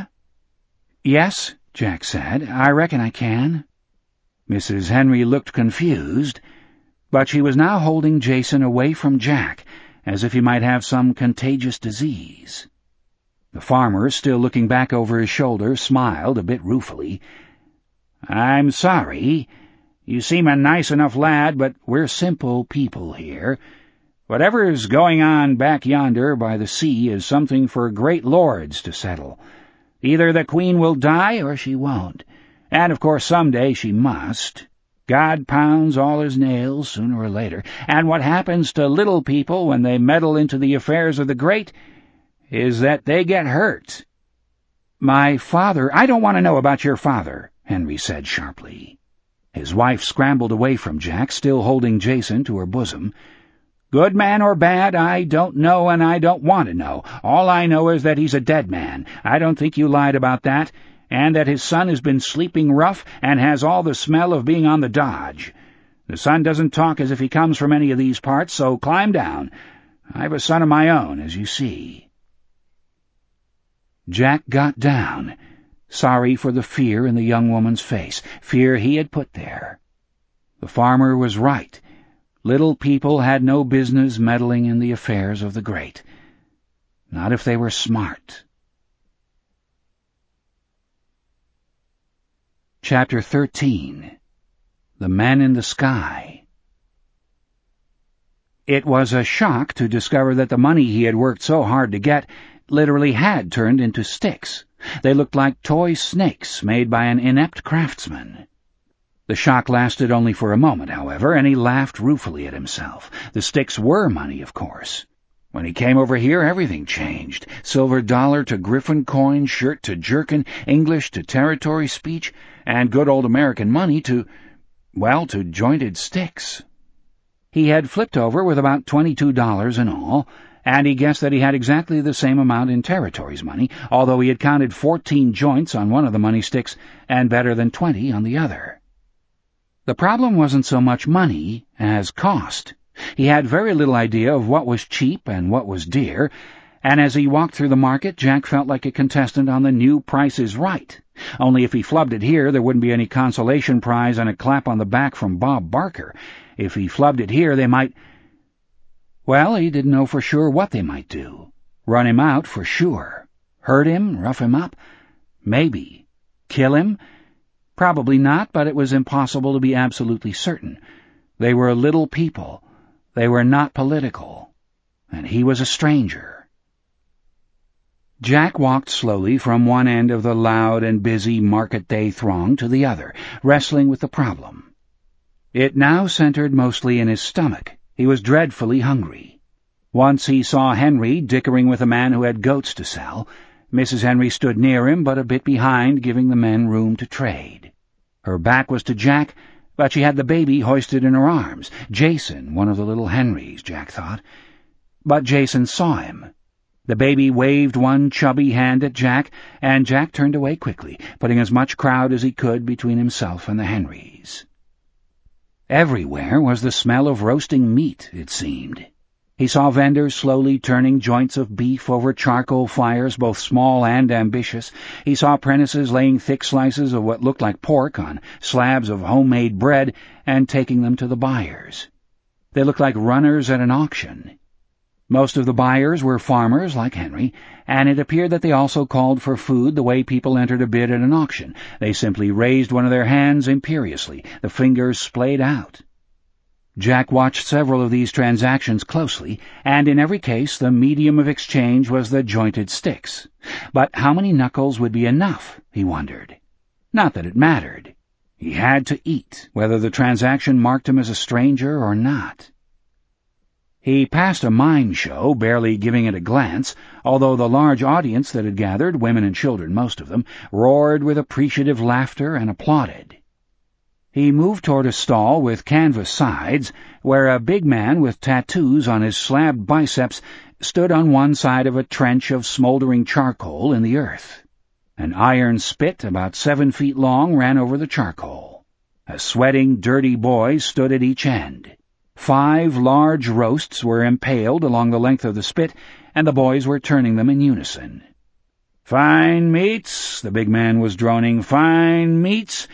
"Yes," Jack said. "I reckon I can." Missus Henry looked confused, but she was now holding Jason away from Jack, as if he might have some contagious disease. The farmer, still looking back over his shoulder, smiled a bit ruefully. "I'm sorry. You seem a nice enough lad, but we're simple people here. Whatever's going on back yonder by the sea is something for great lords to settle. Either the Queen will die or she won't, and of course someday she must. God pounds all his nails sooner or later, and what happens to little people when they meddle into the affairs of the great is that they get hurt." "My father—" "I don't want to know about your father," Henry said sharply. His wife scrambled away from Jack, still holding Jason to her bosom. "Good man or bad, I don't know and I don't want to know. All I know is that he's a dead man. I don't think you lied about that, and that his son has been sleeping rough and has all the smell of being on the dodge. The son doesn't talk as if he comes from any of these parts, so climb down. I've a son of my own, as you see." Jack got down, sorry for the fear in the young woman's face, fear he had put there. The farmer was right. Little people had no business meddling in the affairs of the great. Not if they were smart. Chapter thirteen. The Men in the Sky. It was a shock to discover that the money he had worked so hard to get literally had turned into sticks. They looked like toy snakes made by an inept craftsman. The shock lasted only for a moment, however, and he laughed ruefully at himself. The sticks were money, of course. When he came over here, everything changed. Silver dollar to griffin coin, shirt to jerkin, English to territory speech, and good old American money to, well, to jointed sticks. He had flipped over with about twenty-two dollars in all, and he guessed that he had exactly the same amount in territories money, although he had counted fourteen joints on one of the money sticks and better than twenty on the other. The problem wasn't so much money as cost. He had very little idea of what was cheap and what was dear, and as he walked through the market, Jack felt like a contestant on the new Price is Right. Only if he flubbed it here, there wouldn't be any consolation prize and a clap on the back from Bob Barker. If he flubbed it here, they might... Well, he didn't know for sure what they might do. Run him out for sure. Hurt him, rough him up? Maybe. Kill him? Probably not, but it was impossible to be absolutely certain. They were little people. They were not political. And he was a stranger. Jack walked slowly from one end of the loud and busy market-day throng to the other, wrestling with the problem. It now centered mostly in his stomach. He was dreadfully hungry. Once he saw Henry dickering with a man who had goats to sell. Missus Henry stood near him, but a bit behind, giving the men room to trade. Her back was to Jack, but she had the baby hoisted in her arms. Jason, one of the little Henrys, Jack thought. But Jason saw him. The baby waved one chubby hand at Jack, and Jack turned away quickly, putting as much crowd as he could between himself and the Henrys. Everywhere was the smell of roasting meat, it seemed. He saw vendors slowly turning joints of beef over charcoal fires, both small and ambitious. He saw apprentices laying thick slices of what looked like pork on slabs of homemade bread and taking them to the buyers. They looked like runners at an auction. Most of the buyers were farmers like Henry, and it appeared that they also called for food the way people entered a bid at an auction. They simply raised one of their hands imperiously, the fingers splayed out. Jack watched several of these transactions closely, and in every case the medium of exchange was the jointed sticks. But how many knuckles would be enough, he wondered. Not that it mattered. He had to eat, whether the transaction marked him as a stranger or not. He passed a mine show, barely giving it a glance, although the large audience that had gathered, women and children most of them, roared with appreciative laughter and applauded. He moved toward a stall with canvas sides, where a big man with tattoos on his slabbed biceps stood on one side of a trench of smoldering charcoal in the earth. An iron spit about seven feet long ran over the charcoal. A sweating, dirty boy stood at each end. Five large roasts were impaled along the length of the spit, and the boys were turning them in unison. "Fine meats," the big man was droning. "Fine meats,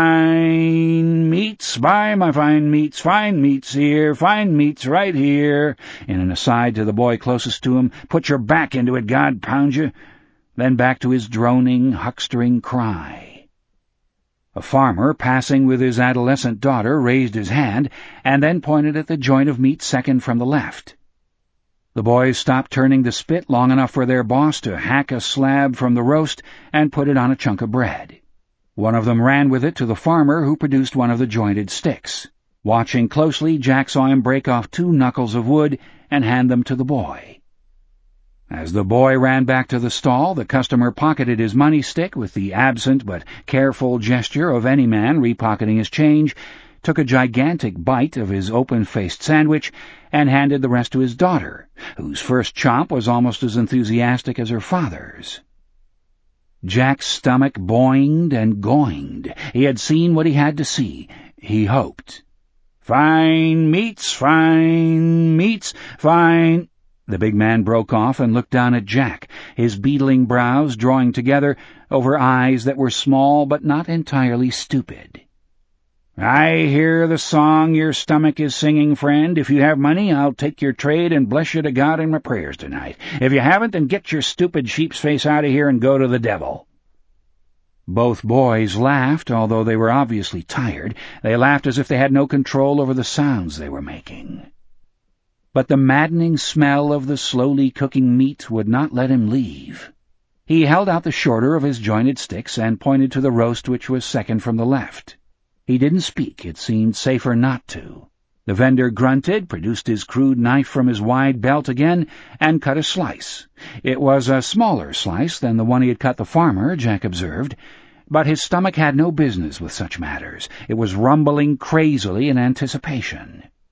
fine meats, buy my fine meats, fine meats here, fine meats right here." In an aside to the boy closest to him, "Put your back into it, God pound you." Then back to his droning, huckstering cry. A farmer, passing with his adolescent daughter, raised his hand, and then pointed at the joint of meat second from the left. The boys stopped turning the spit long enough for their boss to hack a slab from the roast and put it on a chunk of bread. One of them ran with it to the farmer, who produced one of the jointed sticks. Watching closely, Jack saw him break off two knuckles of wood and hand them to the boy. As the boy ran back to the stall, the customer pocketed his money stick with the absent but careful gesture of any man repocketing his change, took a gigantic bite of his open-faced sandwich, and handed the rest to his daughter, whose first chomp was almost as enthusiastic as her father's. Jack's stomach boinged and goinged. He had seen what he had to see, he hoped. "Fine meats, fine meats, fine—" The big man broke off and looked down at Jack, his beetling brows drawing together over eyes that were small but not entirely stupid. "I hear the song your stomach is singing, friend. If you have money, I'll take your trade and bless you to God in my prayers tonight. If you haven't, then get your stupid sheep's face out of here and go to the devil." Both boys laughed, although they were obviously tired. They laughed as if they had no control over the sounds they were making. But the maddening smell of the slowly cooking meat would not let him leave. He held out the shorter of his jointed sticks and pointed to the roast which was second from the left. He didn't speak. It seemed safer not to. The vendor grunted, produced his crude knife from his wide belt again, and cut a slice. It was a smaller slice than the one he had cut the farmer, Jack observed, but his stomach had no business with such matters. It was rumbling crazily in anticipation.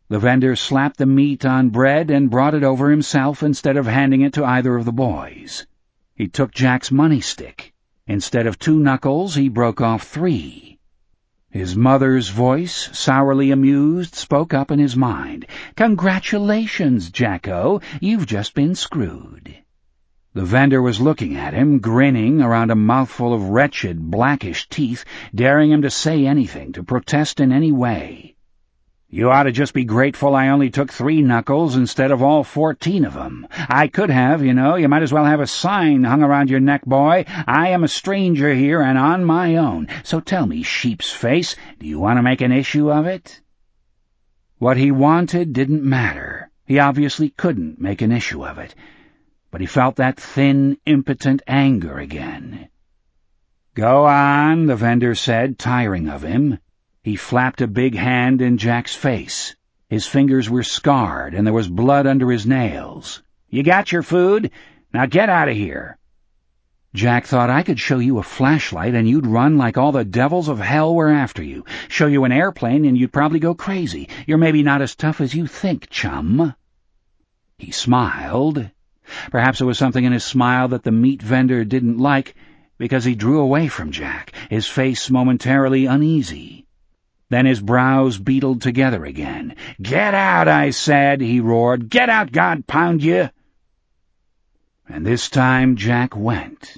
The vendor slapped the meat on bread and brought it over himself instead of handing it to either of the boys. He took Jack's money stick. Instead of two knuckles, he broke off three. His mother's voice, sourly amused, spoke up in his mind. "Congratulations, Jacko, you've just been screwed." The vendor was looking at him, grinning around a mouthful of wretched, blackish teeth, daring him to say anything, to protest in any way. "You ought to just be grateful I only took three knuckles instead of all fourteen of them. I could have, you know. You might as well have a sign hung around your neck, boy. I am a stranger here and on my own. So tell me, sheep's face, do you want to make an issue of it?" What he wanted didn't matter. He obviously couldn't make an issue of it. But he felt that thin, impotent anger again. "Go on," the vendor said, tiring of him. He flapped a big hand in Jack's face. His fingers were scarred, and there was blood under his nails. "You got your food? Now get out of here." Jack thought, "I could show you a flashlight and you'd run like all the devils of hell were after you. Show you an airplane and you'd probably go crazy. You're maybe not as tough as you think, chum." He smiled. Perhaps it was something in his smile that the meat vendor didn't like, because he drew away from Jack, his face momentarily uneasy. Then his brows beetled together again. "Get out, I said," he roared. "Get out, God pound you!" And this time Jack went.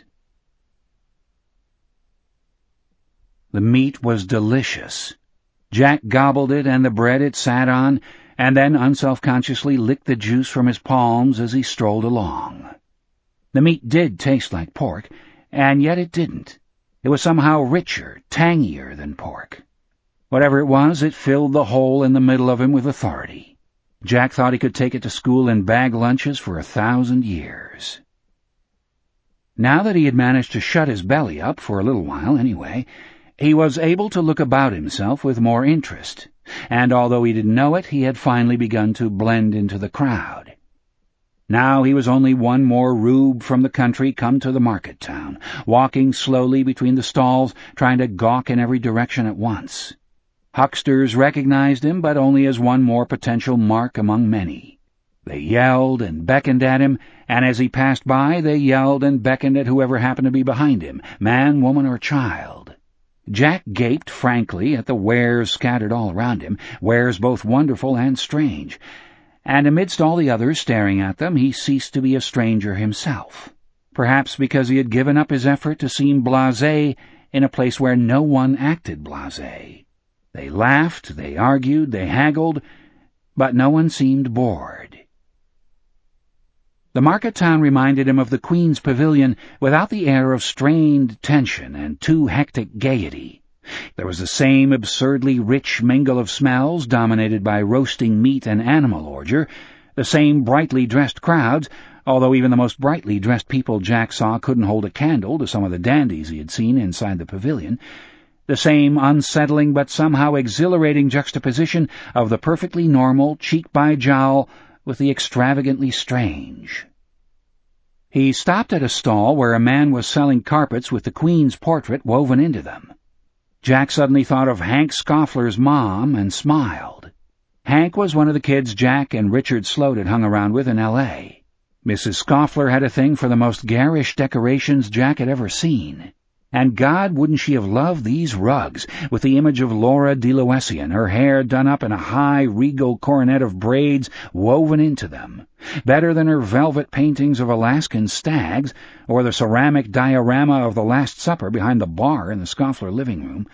The meat was delicious. Jack gobbled it and the bread it sat on, and then unselfconsciously licked the juice from his palms as he strolled along. The meat did taste like pork, and yet it didn't. It was somehow richer, tangier than pork. Whatever it was, it filled the hole in the middle of him with authority. Jack thought he could take it to school in bag lunches for a thousand years. Now that he had managed to shut his belly up, for a little while anyway, he was able to look about himself with more interest, and although he didn't know it, he had finally begun to blend into the crowd. Now he was only one more rube from the country come to the market town, walking slowly between the stalls, trying to gawk in every direction at once. Hucksters recognized him, but only as one more potential mark among many. They yelled and beckoned at him, and as he passed by, they yelled and beckoned at whoever happened to be behind him, man, woman, or child. Jack gaped frankly at the wares scattered all around him, wares both wonderful and strange, and amidst all the others staring at them, he ceased to be a stranger himself, perhaps because he had given up his effort to seem blasé in a place where no one acted blasé. They laughed, they argued, they haggled, but no one seemed bored. The market town reminded him of the Queen's Pavilion without the air of strained tension and too hectic gaiety. There was the same absurdly rich mingle of smells dominated by roasting meat and animal ordure, the same brightly dressed crowds, although even the most brightly dressed people Jack saw couldn't hold a candle to some of the dandies he had seen inside the pavilion, the same unsettling but somehow exhilarating juxtaposition of the perfectly normal, cheek by jowl, with the extravagantly strange. He stopped at a stall where a man was selling carpets with the Queen's portrait woven into them. Jack suddenly thought of Hank Scoffler's mom and smiled. Hank was one of the kids Jack and Richard Sloat had hung around with in L A Missus Scoffler had a thing for the most garish decorations Jack had ever seen. And God, wouldn't she have loved these rugs, with the image of Laura de Loessian, her hair done up in a high, regal coronet of braids woven into them, better than her velvet paintings of Alaskan stags, or the ceramic diorama of the Last Supper behind the bar in the Scoffler living room.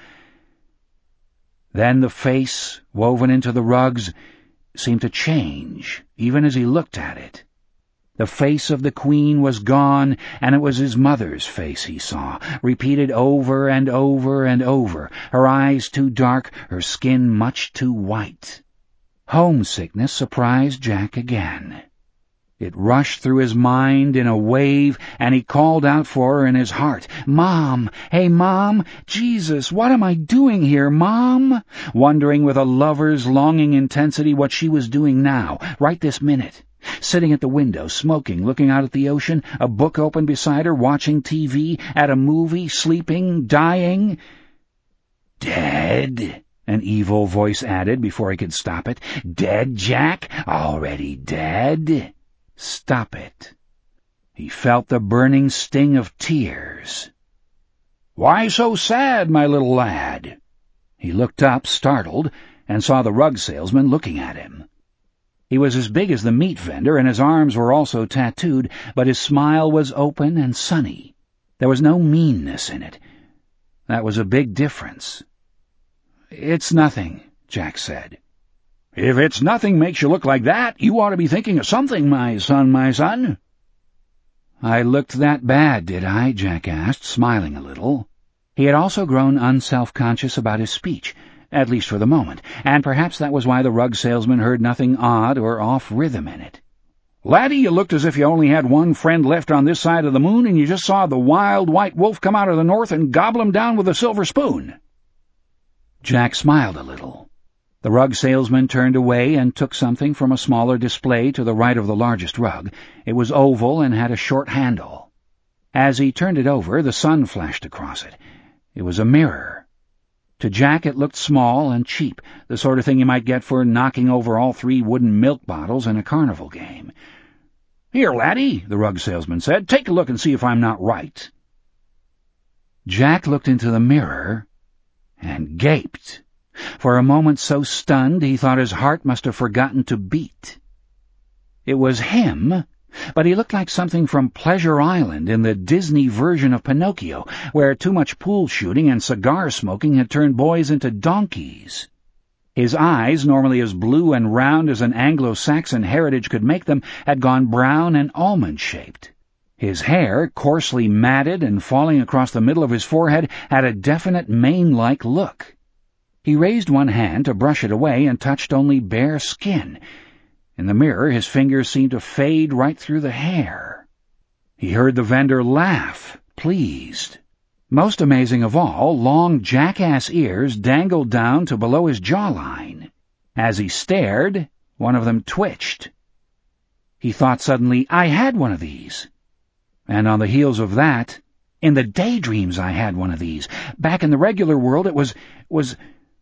Then the face, woven into the rugs, seemed to change, even as he looked at it. The face of the Queen was gone, and it was his mother's face he saw, repeated over and over and over, her eyes too dark, her skin much too white. Homesickness surprised Jack again. It rushed through his mind in a wave, and he called out for her in his heart. "Mom! Hey, Mom! Jesus, what am I doing here, Mom?" Wondering with a lover's longing intensity what she was doing now, right this minute. Sitting at the window, smoking, looking out at the ocean, a book open beside her, watching T V, at a movie, sleeping, dying. Dead? an evil voice added before he could stop it. "Dead, Jack? Already dead? Stop it." He felt the burning sting of tears. "Why so sad, my little lad?" He looked up, startled, and saw the rug salesman looking at him. He was as big as the meat vendor, and his arms were also tattooed, but his smile was open and sunny. There was no meanness in it. That was a big difference. "It's nothing," Jack said. "If it's nothing makes you look like that, you ought to be thinking of something, my son, my son." "I looked that bad, did I?" Jack asked, smiling a little. He had also grown unself-conscious about his speech, at least for the moment, and perhaps that was why the rug salesman heard nothing odd or off-rhythm in it. "Laddie, you looked as if you only had one friend left on this side of the moon, and you just saw the wild white wolf come out of the north and gobble him down with a silver spoon." Jack smiled a little. The rug salesman turned away and took something from a smaller display to the right of the largest rug. It was oval and had a short handle. As he turned it over, the sun flashed across it. It was a mirror. To Jack it looked small and cheap, the sort of thing you might get for knocking over all three wooden milk bottles in a carnival game. "Here, laddie," the rug salesman said, "take a look and see if I'm not right." Jack looked into the mirror and gaped. For a moment so stunned he thought his heart must have forgotten to beat. It was him, but he looked like something from Pleasure Island in the Disney version of Pinocchio, where too much pool shooting and cigar smoking had turned boys into donkeys. His eyes, normally as blue and round as an Anglo-Saxon heritage could make them, had gone brown and almond-shaped. His hair, coarsely matted and falling across the middle of his forehead, had a definite mane-like look. He raised one hand to brush it away and touched only bare skin. In the mirror, his fingers seemed to fade right through the hair. He heard the vendor laugh, pleased. Most amazing of all, long jackass ears dangled down to below his jawline. As he stared, one of them twitched. He thought suddenly, I had one of these. And on the heels of that, in the daydreams I had one of these. Back in the regular world it was, was...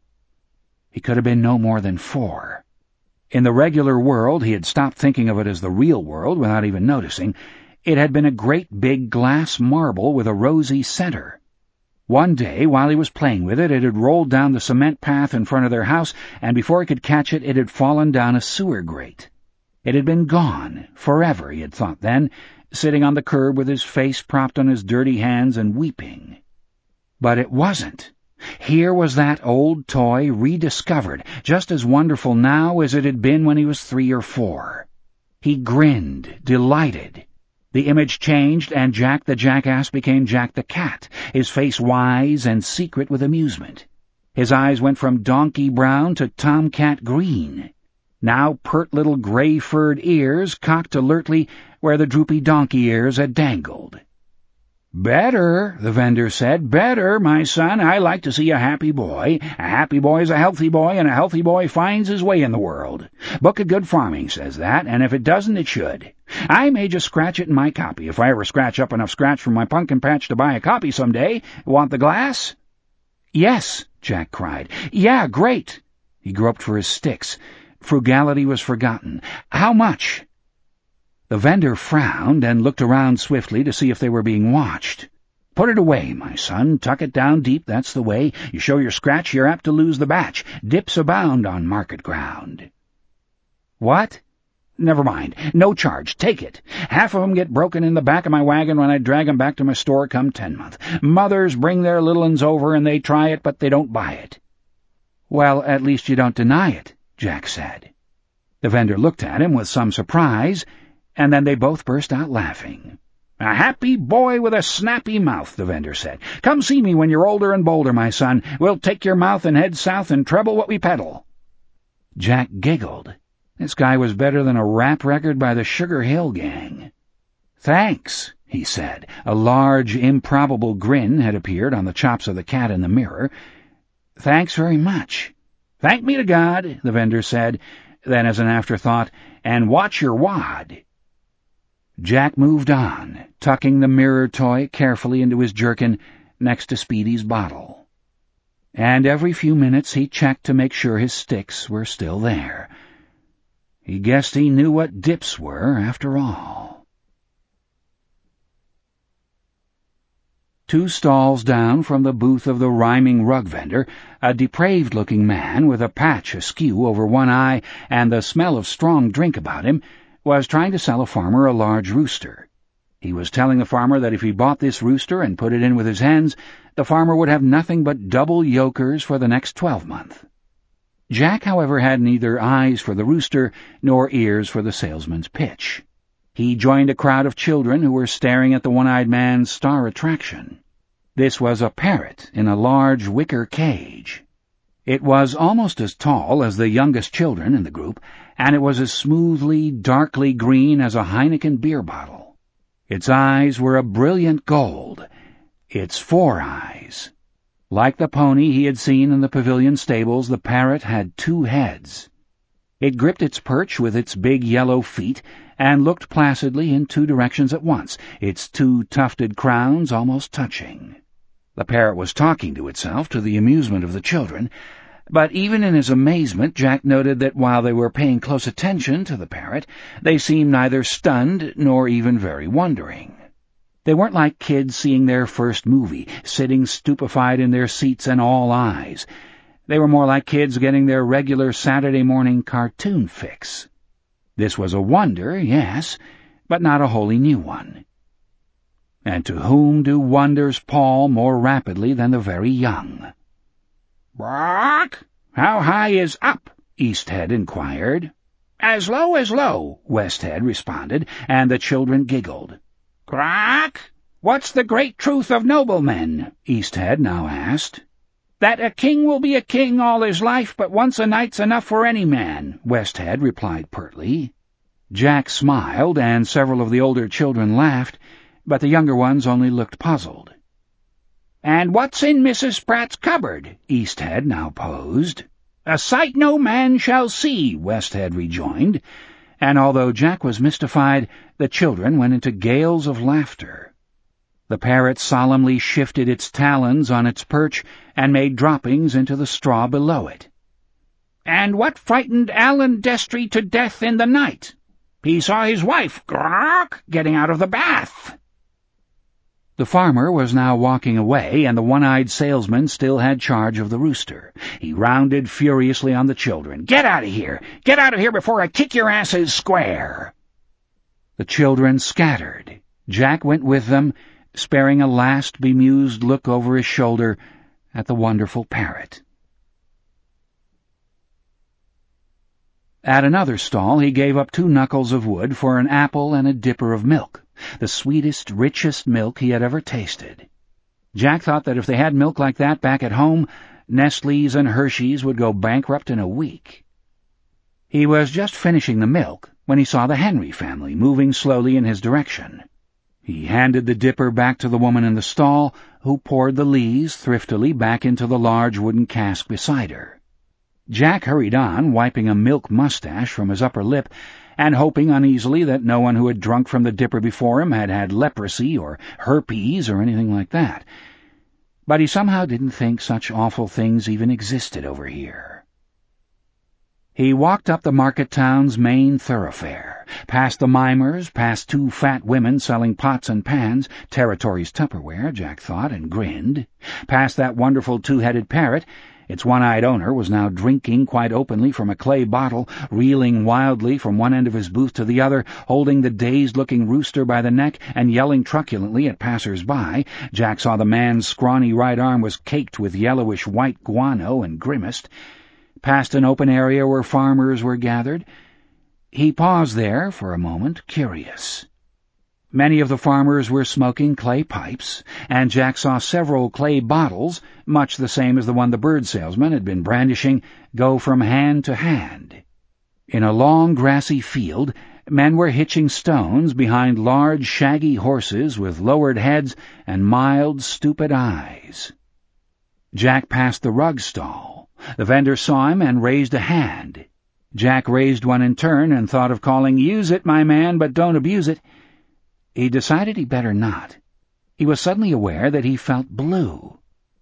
He could have been no more than four. In the regular world, he had stopped thinking of it as the real world without even noticing. It had been a great big glass marble with a rosy center. One day, while he was playing with it, it had rolled down the cement path in front of their house, and before he could catch it, it had fallen down a sewer grate. It had been gone, forever, he had thought then, sitting on the curb with his face propped on his dirty hands and weeping. But it wasn't. Here was that old toy rediscovered, just as wonderful now as it had been when he was three or four. He grinned, delighted. The image changed, and Jack the Jackass became Jack the Cat, his face wise and secret with amusement. His eyes went from donkey brown to tomcat green. Now pert little gray-furred ears cocked alertly where the droopy donkey ears had dangled. "Better," the vendor said, "better, my son. I like to see a happy boy. A happy boy is a healthy boy, and a healthy boy finds his way in the world. Book of Good Farming says that, and if it doesn't, it should. I may just scratch it in my copy, if I ever scratch up enough scratch from my pumpkin patch to buy a copy someday. Want the glass?" "Yes," Jack cried. "Yeah, great." He groped for his sticks. Frugality was forgotten. "How much?" The vendor frowned and looked around swiftly to see if they were being watched. "Put it away, my son. Tuck it down deep, that's the way. You show your scratch, you're apt to lose the batch. Dips abound on market ground." "What?" "Never mind. No charge. Take it. Half of 'em get broken in the back of my wagon when I drag 'em back to my store come ten-month. Mothers bring their little uns over and they try it, but they don't buy it." "Well, at least you don't deny it," Jack said. The vendor looked at him with some surprise, and then they both burst out laughing. "A happy boy with a snappy mouth," the vendor said. "Come see me when you're older and bolder, my son. We'll take your mouth and head south and treble what we peddle." Jack giggled. This guy was better than a rap record by the Sugar Hill Gang. "Thanks," he said. A large, improbable grin had appeared on the chops of the cat in the mirror. "Thanks very much." "Thank me to God," the vendor said. Then, as an afterthought, "and watch your wad." Jack moved on, tucking the mirror toy carefully into his jerkin next to Speedy's bottle. and every few minutes he checked to make sure his sticks were still there. He guessed he knew what dips were, after all. Two stalls down from the booth of the rhyming rug vendor, a depraved-looking man with a patch askew over one eye and the smell of strong drink about him was trying to sell a farmer a large rooster. He was telling the farmer that if he bought this rooster and put it in with his hens, the farmer would have nothing but double yokers for the next twelve-month. Jack, however, had neither eyes for the rooster nor ears for the salesman's pitch. He joined a crowd of children who were staring at the one-eyed man's star attraction. This was a parrot in a large wicker cage. It was almost as tall as the youngest children in the group, and it was as smoothly, darkly green as a Heineken beer bottle. Its eyes were a brilliant gold. Its four eyes. Like the pony he had seen in the pavilion stables, the parrot had two heads. It gripped its perch with its big yellow feet and looked placidly in two directions at once, its two tufted crowns almost touching. The parrot was talking to itself, to the amusement of the children, but even in his amazement Jack noted that while they were paying close attention to the parrot, they seemed neither stunned nor even very wondering. They weren't like kids seeing their first movie, sitting stupefied in their seats and all eyes. They were more like kids getting their regular Saturday morning cartoon fix. This was a wonder, yes, but not a wholly new one. And to whom do wonders pall more rapidly than the very young? "Bark! How high is up?" Easthead inquired. "As low as low," Westhead responded, and the children giggled. "Crack! What's the great truth of noblemen?" Easthead now asked. "That a king will be a king all his life, but once a night's enough for any man," Westhead replied pertly. Jack smiled, and several of the older children laughed, but the younger ones only looked puzzled. "And what's in Missus Pratt's cupboard?" Easthead now posed. "A sight no man shall see," Westhead rejoined, and although Jack was mystified, the children went into gales of laughter. The parrot solemnly shifted its talons on its perch and made droppings into the straw below it. "And what frightened Alan Destry to death in the night? He saw his wife, grrrk, getting out of the bath." The farmer was now walking away, and the one-eyed salesman still had charge of the rooster. He rounded furiously on the children. "Get out of here! Get out of here before I kick your asses square!" The children scattered. Jack went with them, sparing a last bemused look over his shoulder at the wonderful parrot. At another stall he gave up two knuckles of wood for an apple and a dipper of milk, the sweetest, richest milk he had ever tasted. Jack thought that if they had milk like that back at home, Nestle's and Hershey's would go bankrupt in a week. He was just finishing the milk when he saw the Henry family moving slowly in his direction. He handed the dipper back to the woman in the stall, who poured the lees thriftily back into the large wooden cask beside her. Jack hurried on, wiping a milk mustache from his upper lip, and hoping uneasily that no one who had drunk from the dipper before him had had leprosy or herpes or anything like that. But he somehow didn't think such awful things even existed over here. He walked up the market town's main thoroughfare, past the mimers, past two fat women selling pots and pans, Territory's Tupperware, Jack thought, and grinned, past that wonderful two-headed parrot. Its one-eyed owner was now drinking quite openly from a clay bottle, reeling wildly from one end of his booth to the other, holding the dazed-looking rooster by the neck and yelling truculently at passers-by. Jack saw the man's scrawny right arm was caked with yellowish-white guano and grimaced. Past an open area where farmers were gathered, he paused there for a moment, curious. Many of the farmers were smoking clay pipes, and Jack saw several clay bottles, much the same as the one the bird salesman had been brandishing, go from hand to hand. In a long grassy field, men were hitching stones behind large shaggy horses with lowered heads and mild, stupid eyes. Jack passed the rug stall. The vendor saw him and raised a hand. Jack raised one in turn and thought of calling, "Use it, my man, but don't abuse it." He decided he'd better not. He was suddenly aware that he felt blue.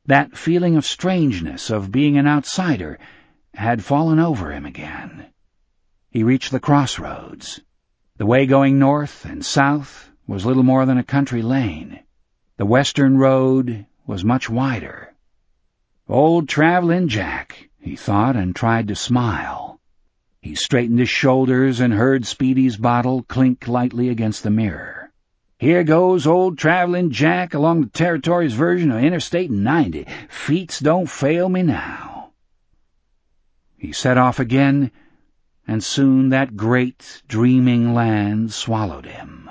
That feeling of strangeness, of being an outsider, had fallen over him again. He reached the crossroads. The way going north and south was little more than a country lane. The western road was much wider. Old Travelin' Jack, he thought, and tried to smile. He straightened his shoulders and heard Speedy's bottle clink lightly against the mirror. Here goes old Travelin' Jack along the Territories version of Interstate ninety. Feets don't fail me now. He set off again, and soon that great, dreaming land swallowed him.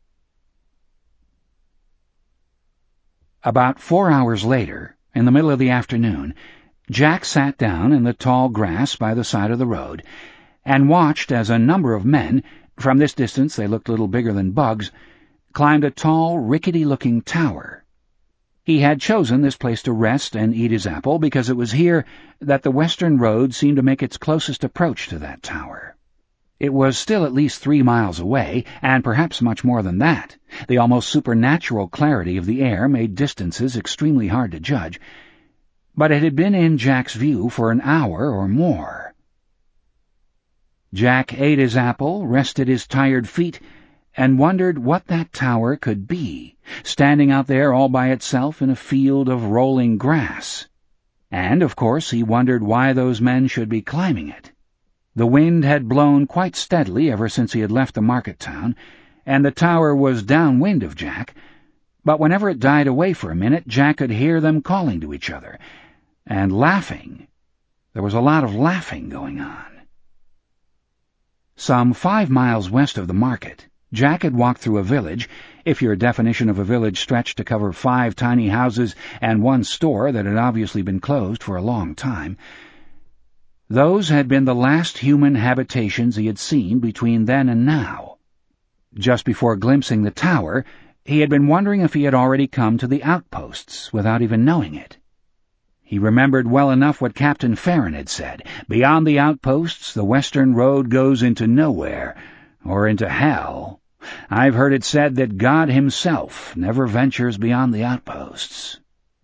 About four hours later, in the middle of the afternoon, Jack sat down in the tall grass by the side of the road and watched as a number of men, from this distance they looked little bigger than bugs, climbed a tall, rickety-looking tower. He had chosen this place to rest and eat his apple because it was here that the western road seemed to make its closest approach to that tower. It was still at least three miles away, and perhaps much more than that. The almost supernatural clarity of the air made distances extremely hard to judge, but it had been in Jack's view for an hour or more. Jack ate his apple, rested his tired feet, and wondered what that tower could be, standing out there all by itself in a field of rolling grass. And, of course, he wondered why those men should be climbing it. The wind had blown quite steadily ever since he had left the market town, and the tower was downwind of Jack, but whenever it died away for a minute, Jack could hear them calling to each other, and laughing. There was a lot of laughing going on. Some five miles west of the market, Jack had walked through a village, if your definition of a village stretched to cover five tiny houses and one store that had obviously been closed for a long time. Those had been the last human habitations he had seen between then and now. Just before glimpsing the tower, he had been wondering if he had already come to the outposts without even knowing it. He remembered well enough what Captain Farron had said. Beyond the outposts, the western road goes into nowhere, or into hell. I've heard it said that God himself never ventures beyond the outposts.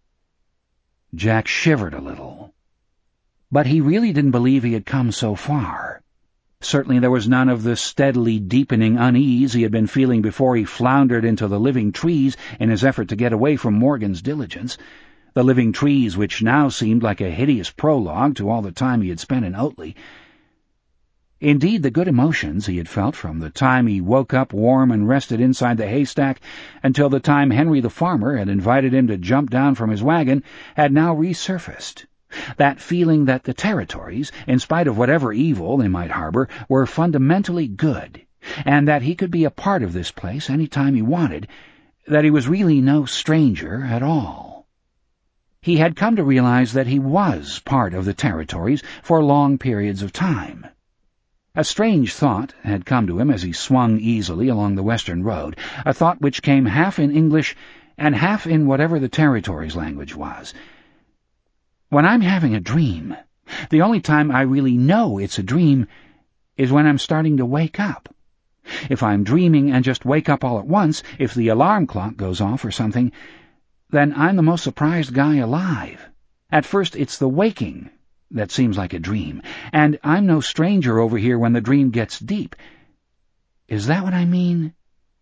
Jack shivered a little. But he really didn't believe he had come so far. Certainly there was none of the steadily deepening unease he had been feeling before he floundered into the living trees in his effort to get away from Morgan's diligence, the living trees which now seemed like a hideous prologue to all the time he had spent in Oatley. Indeed, the good emotions he had felt from the time he woke up warm and rested inside the haystack until the time Henry the farmer had invited him to jump down from his wagon had now resurfaced. That feeling that the Territories, in spite of whatever evil they might harbor, were fundamentally good, and that he could be a part of this place any time he wanted, that he was really no stranger at all. He had come to realize that he was part of the Territories for long periods of time. A strange thought had come to him as he swung easily along the western road, a thought which came half in English and half in whatever the Territories' language was. When I'm having a dream, the only time I really know it's a dream is when I'm starting to wake up. If I'm dreaming and just wake up all at once, if the alarm clock goes off or something, then I'm the most surprised guy alive. At first it's the waking that seems like a dream, and I'm no stranger over here when the dream gets deep. Is that what I mean?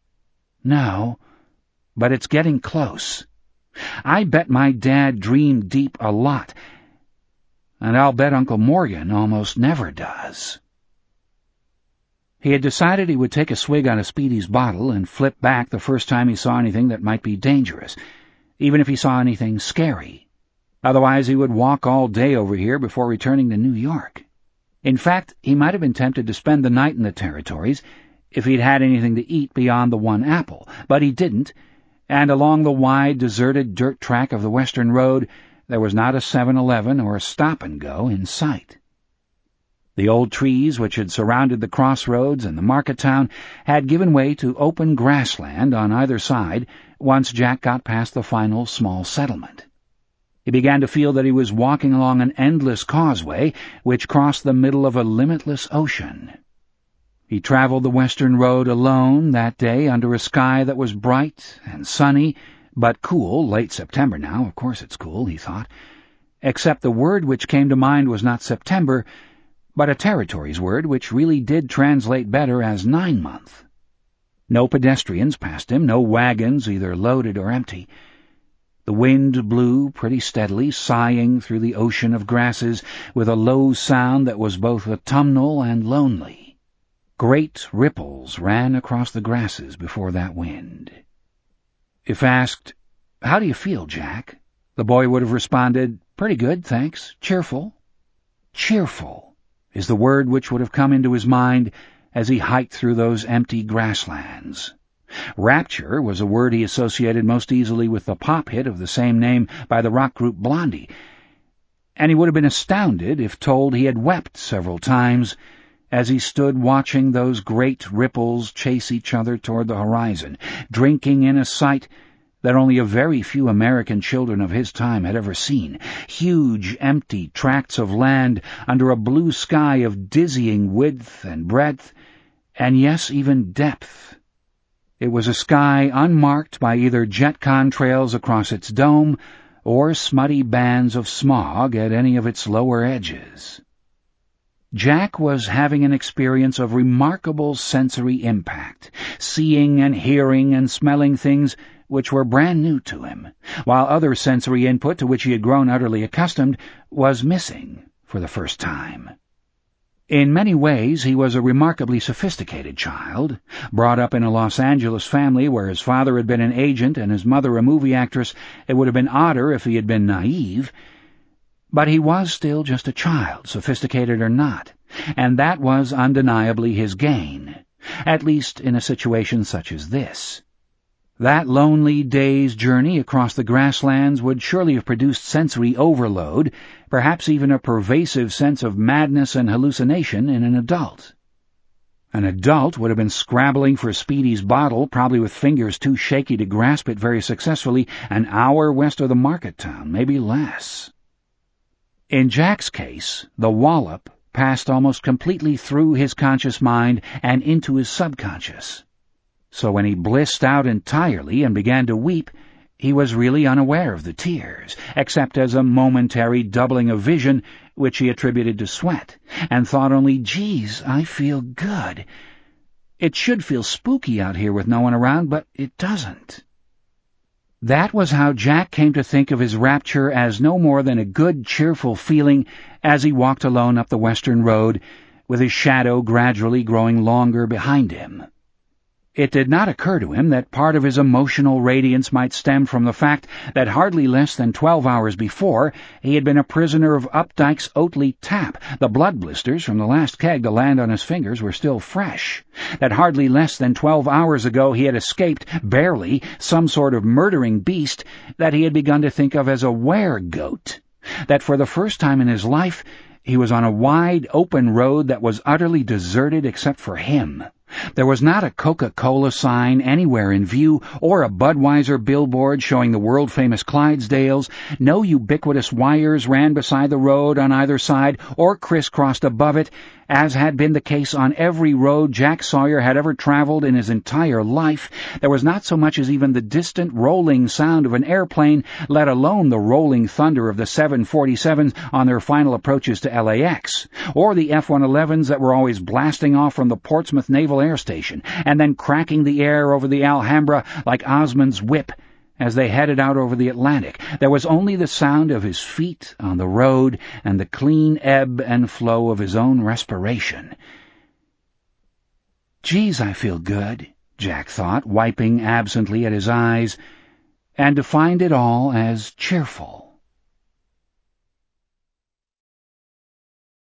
No, but it's getting close. I bet my dad dreamed deep a lot, and I'll bet Uncle Morgan almost never does. He had decided he would take a swig out of Speedy's bottle and flip back the first time he saw anything that might be dangerous, even if he saw anything scary. Otherwise he would walk all day over here before returning to New York. In fact, he might have been tempted to spend the night in the Territories if he'd had anything to eat beyond the one apple, but he didn't, and along the wide, deserted dirt track of the western road there was not a seven eleven or a stop-and-go in sight. The old trees which had surrounded the crossroads and the market town had given way to open grassland on either side once Jack got past the final small settlement. He began to feel that he was walking along an endless causeway which crossed the middle of a limitless ocean. He traveled the western road alone that day under a sky that was bright and sunny, But cool, late September now, of course it's cool, he thought. Except the word which came to mind was not September, but a territories word which really did translate better as nine-month. No pedestrians passed him, no wagons either loaded or empty. The wind blew pretty steadily, sighing through the ocean of grasses with a low sound that was both autumnal and lonely. Great ripples ran across the grasses before that wind. If asked, "How do you feel, Jack?" the boy would have responded, "Pretty good, thanks. Cheerful." Cheerful is the word which would have come into his mind as he hiked through those empty grasslands. Rapture was a word he associated most easily with the pop hit of the same name by the rock group Blondie, and he would have been astounded if told he had wept several times as he stood watching those great ripples chase each other toward the horizon, drinking in a sight that only a very few American children of his time had ever seen, huge empty tracts of land under a blue sky of dizzying width and breadth, and yes, even depth. It was a sky unmarked by either jet contrails across its dome or smutty bands of smog at any of its lower edges. Jack was having an experience of remarkable sensory impact, seeing and hearing and smelling things which were brand new to him, while other sensory input to which he had grown utterly accustomed was missing for the first time. In many ways he was a remarkably sophisticated child, brought up in a Los Angeles family where his father had been an agent and his mother a movie actress. It would have been odder if he had been naive. But he was still just a child, sophisticated or not, and that was undeniably his gain, at least in a situation such as this. That lonely day's journey across the grasslands would surely have produced sensory overload, perhaps even a pervasive sense of madness and hallucination in an adult. An adult would have been scrabbling for Speedy's bottle, probably with fingers too shaky to grasp it very successfully, an hour west of the market town, maybe less. In Jack's case, the wallop passed almost completely through his conscious mind and into his subconscious. So when he blissed out entirely and began to weep, he was really unaware of the tears, except as a momentary doubling of vision which he attributed to sweat, and thought only, "Geez, I feel good. It should feel spooky out here with no one around, but it doesn't." That was how Jack came to think of his rapture as no more than a good, cheerful feeling as he walked alone up the western road, with his shadow gradually growing longer behind him. It did not occur to him that part of his emotional radiance might stem from the fact that hardly less than twelve hours before he had been a prisoner of Updike's Oatly tap. The blood blisters from the last keg to land on his fingers were still fresh. That hardly less than twelve hours ago he had escaped, barely, some sort of murdering beast that he had begun to think of as a were-goat. That for the first time in his life he was on a wide, open road that was utterly deserted except for him. There was not a Coca-Cola sign anywhere in view, or a Budweiser billboard showing the world-famous Clydesdales. No ubiquitous wires ran beside the road on either side, or crisscrossed above it, as had been the case on every road Jack Sawyer had ever traveled in his entire life. There was not so much as even the distant rolling sound of an airplane, let alone the rolling thunder of the seven forty-sevens on their final approaches to L A X, or the F one elevens that were always blasting off from the Portsmouth Naval Air Station, and then cracking the air over the Alhambra like Osmond's whip as they headed out over the Atlantic. There was only the sound of his feet on the road and the clean ebb and flow of his own respiration. "Geez, I feel good," Jack thought, wiping absently at his eyes, and to find it all as cheerful.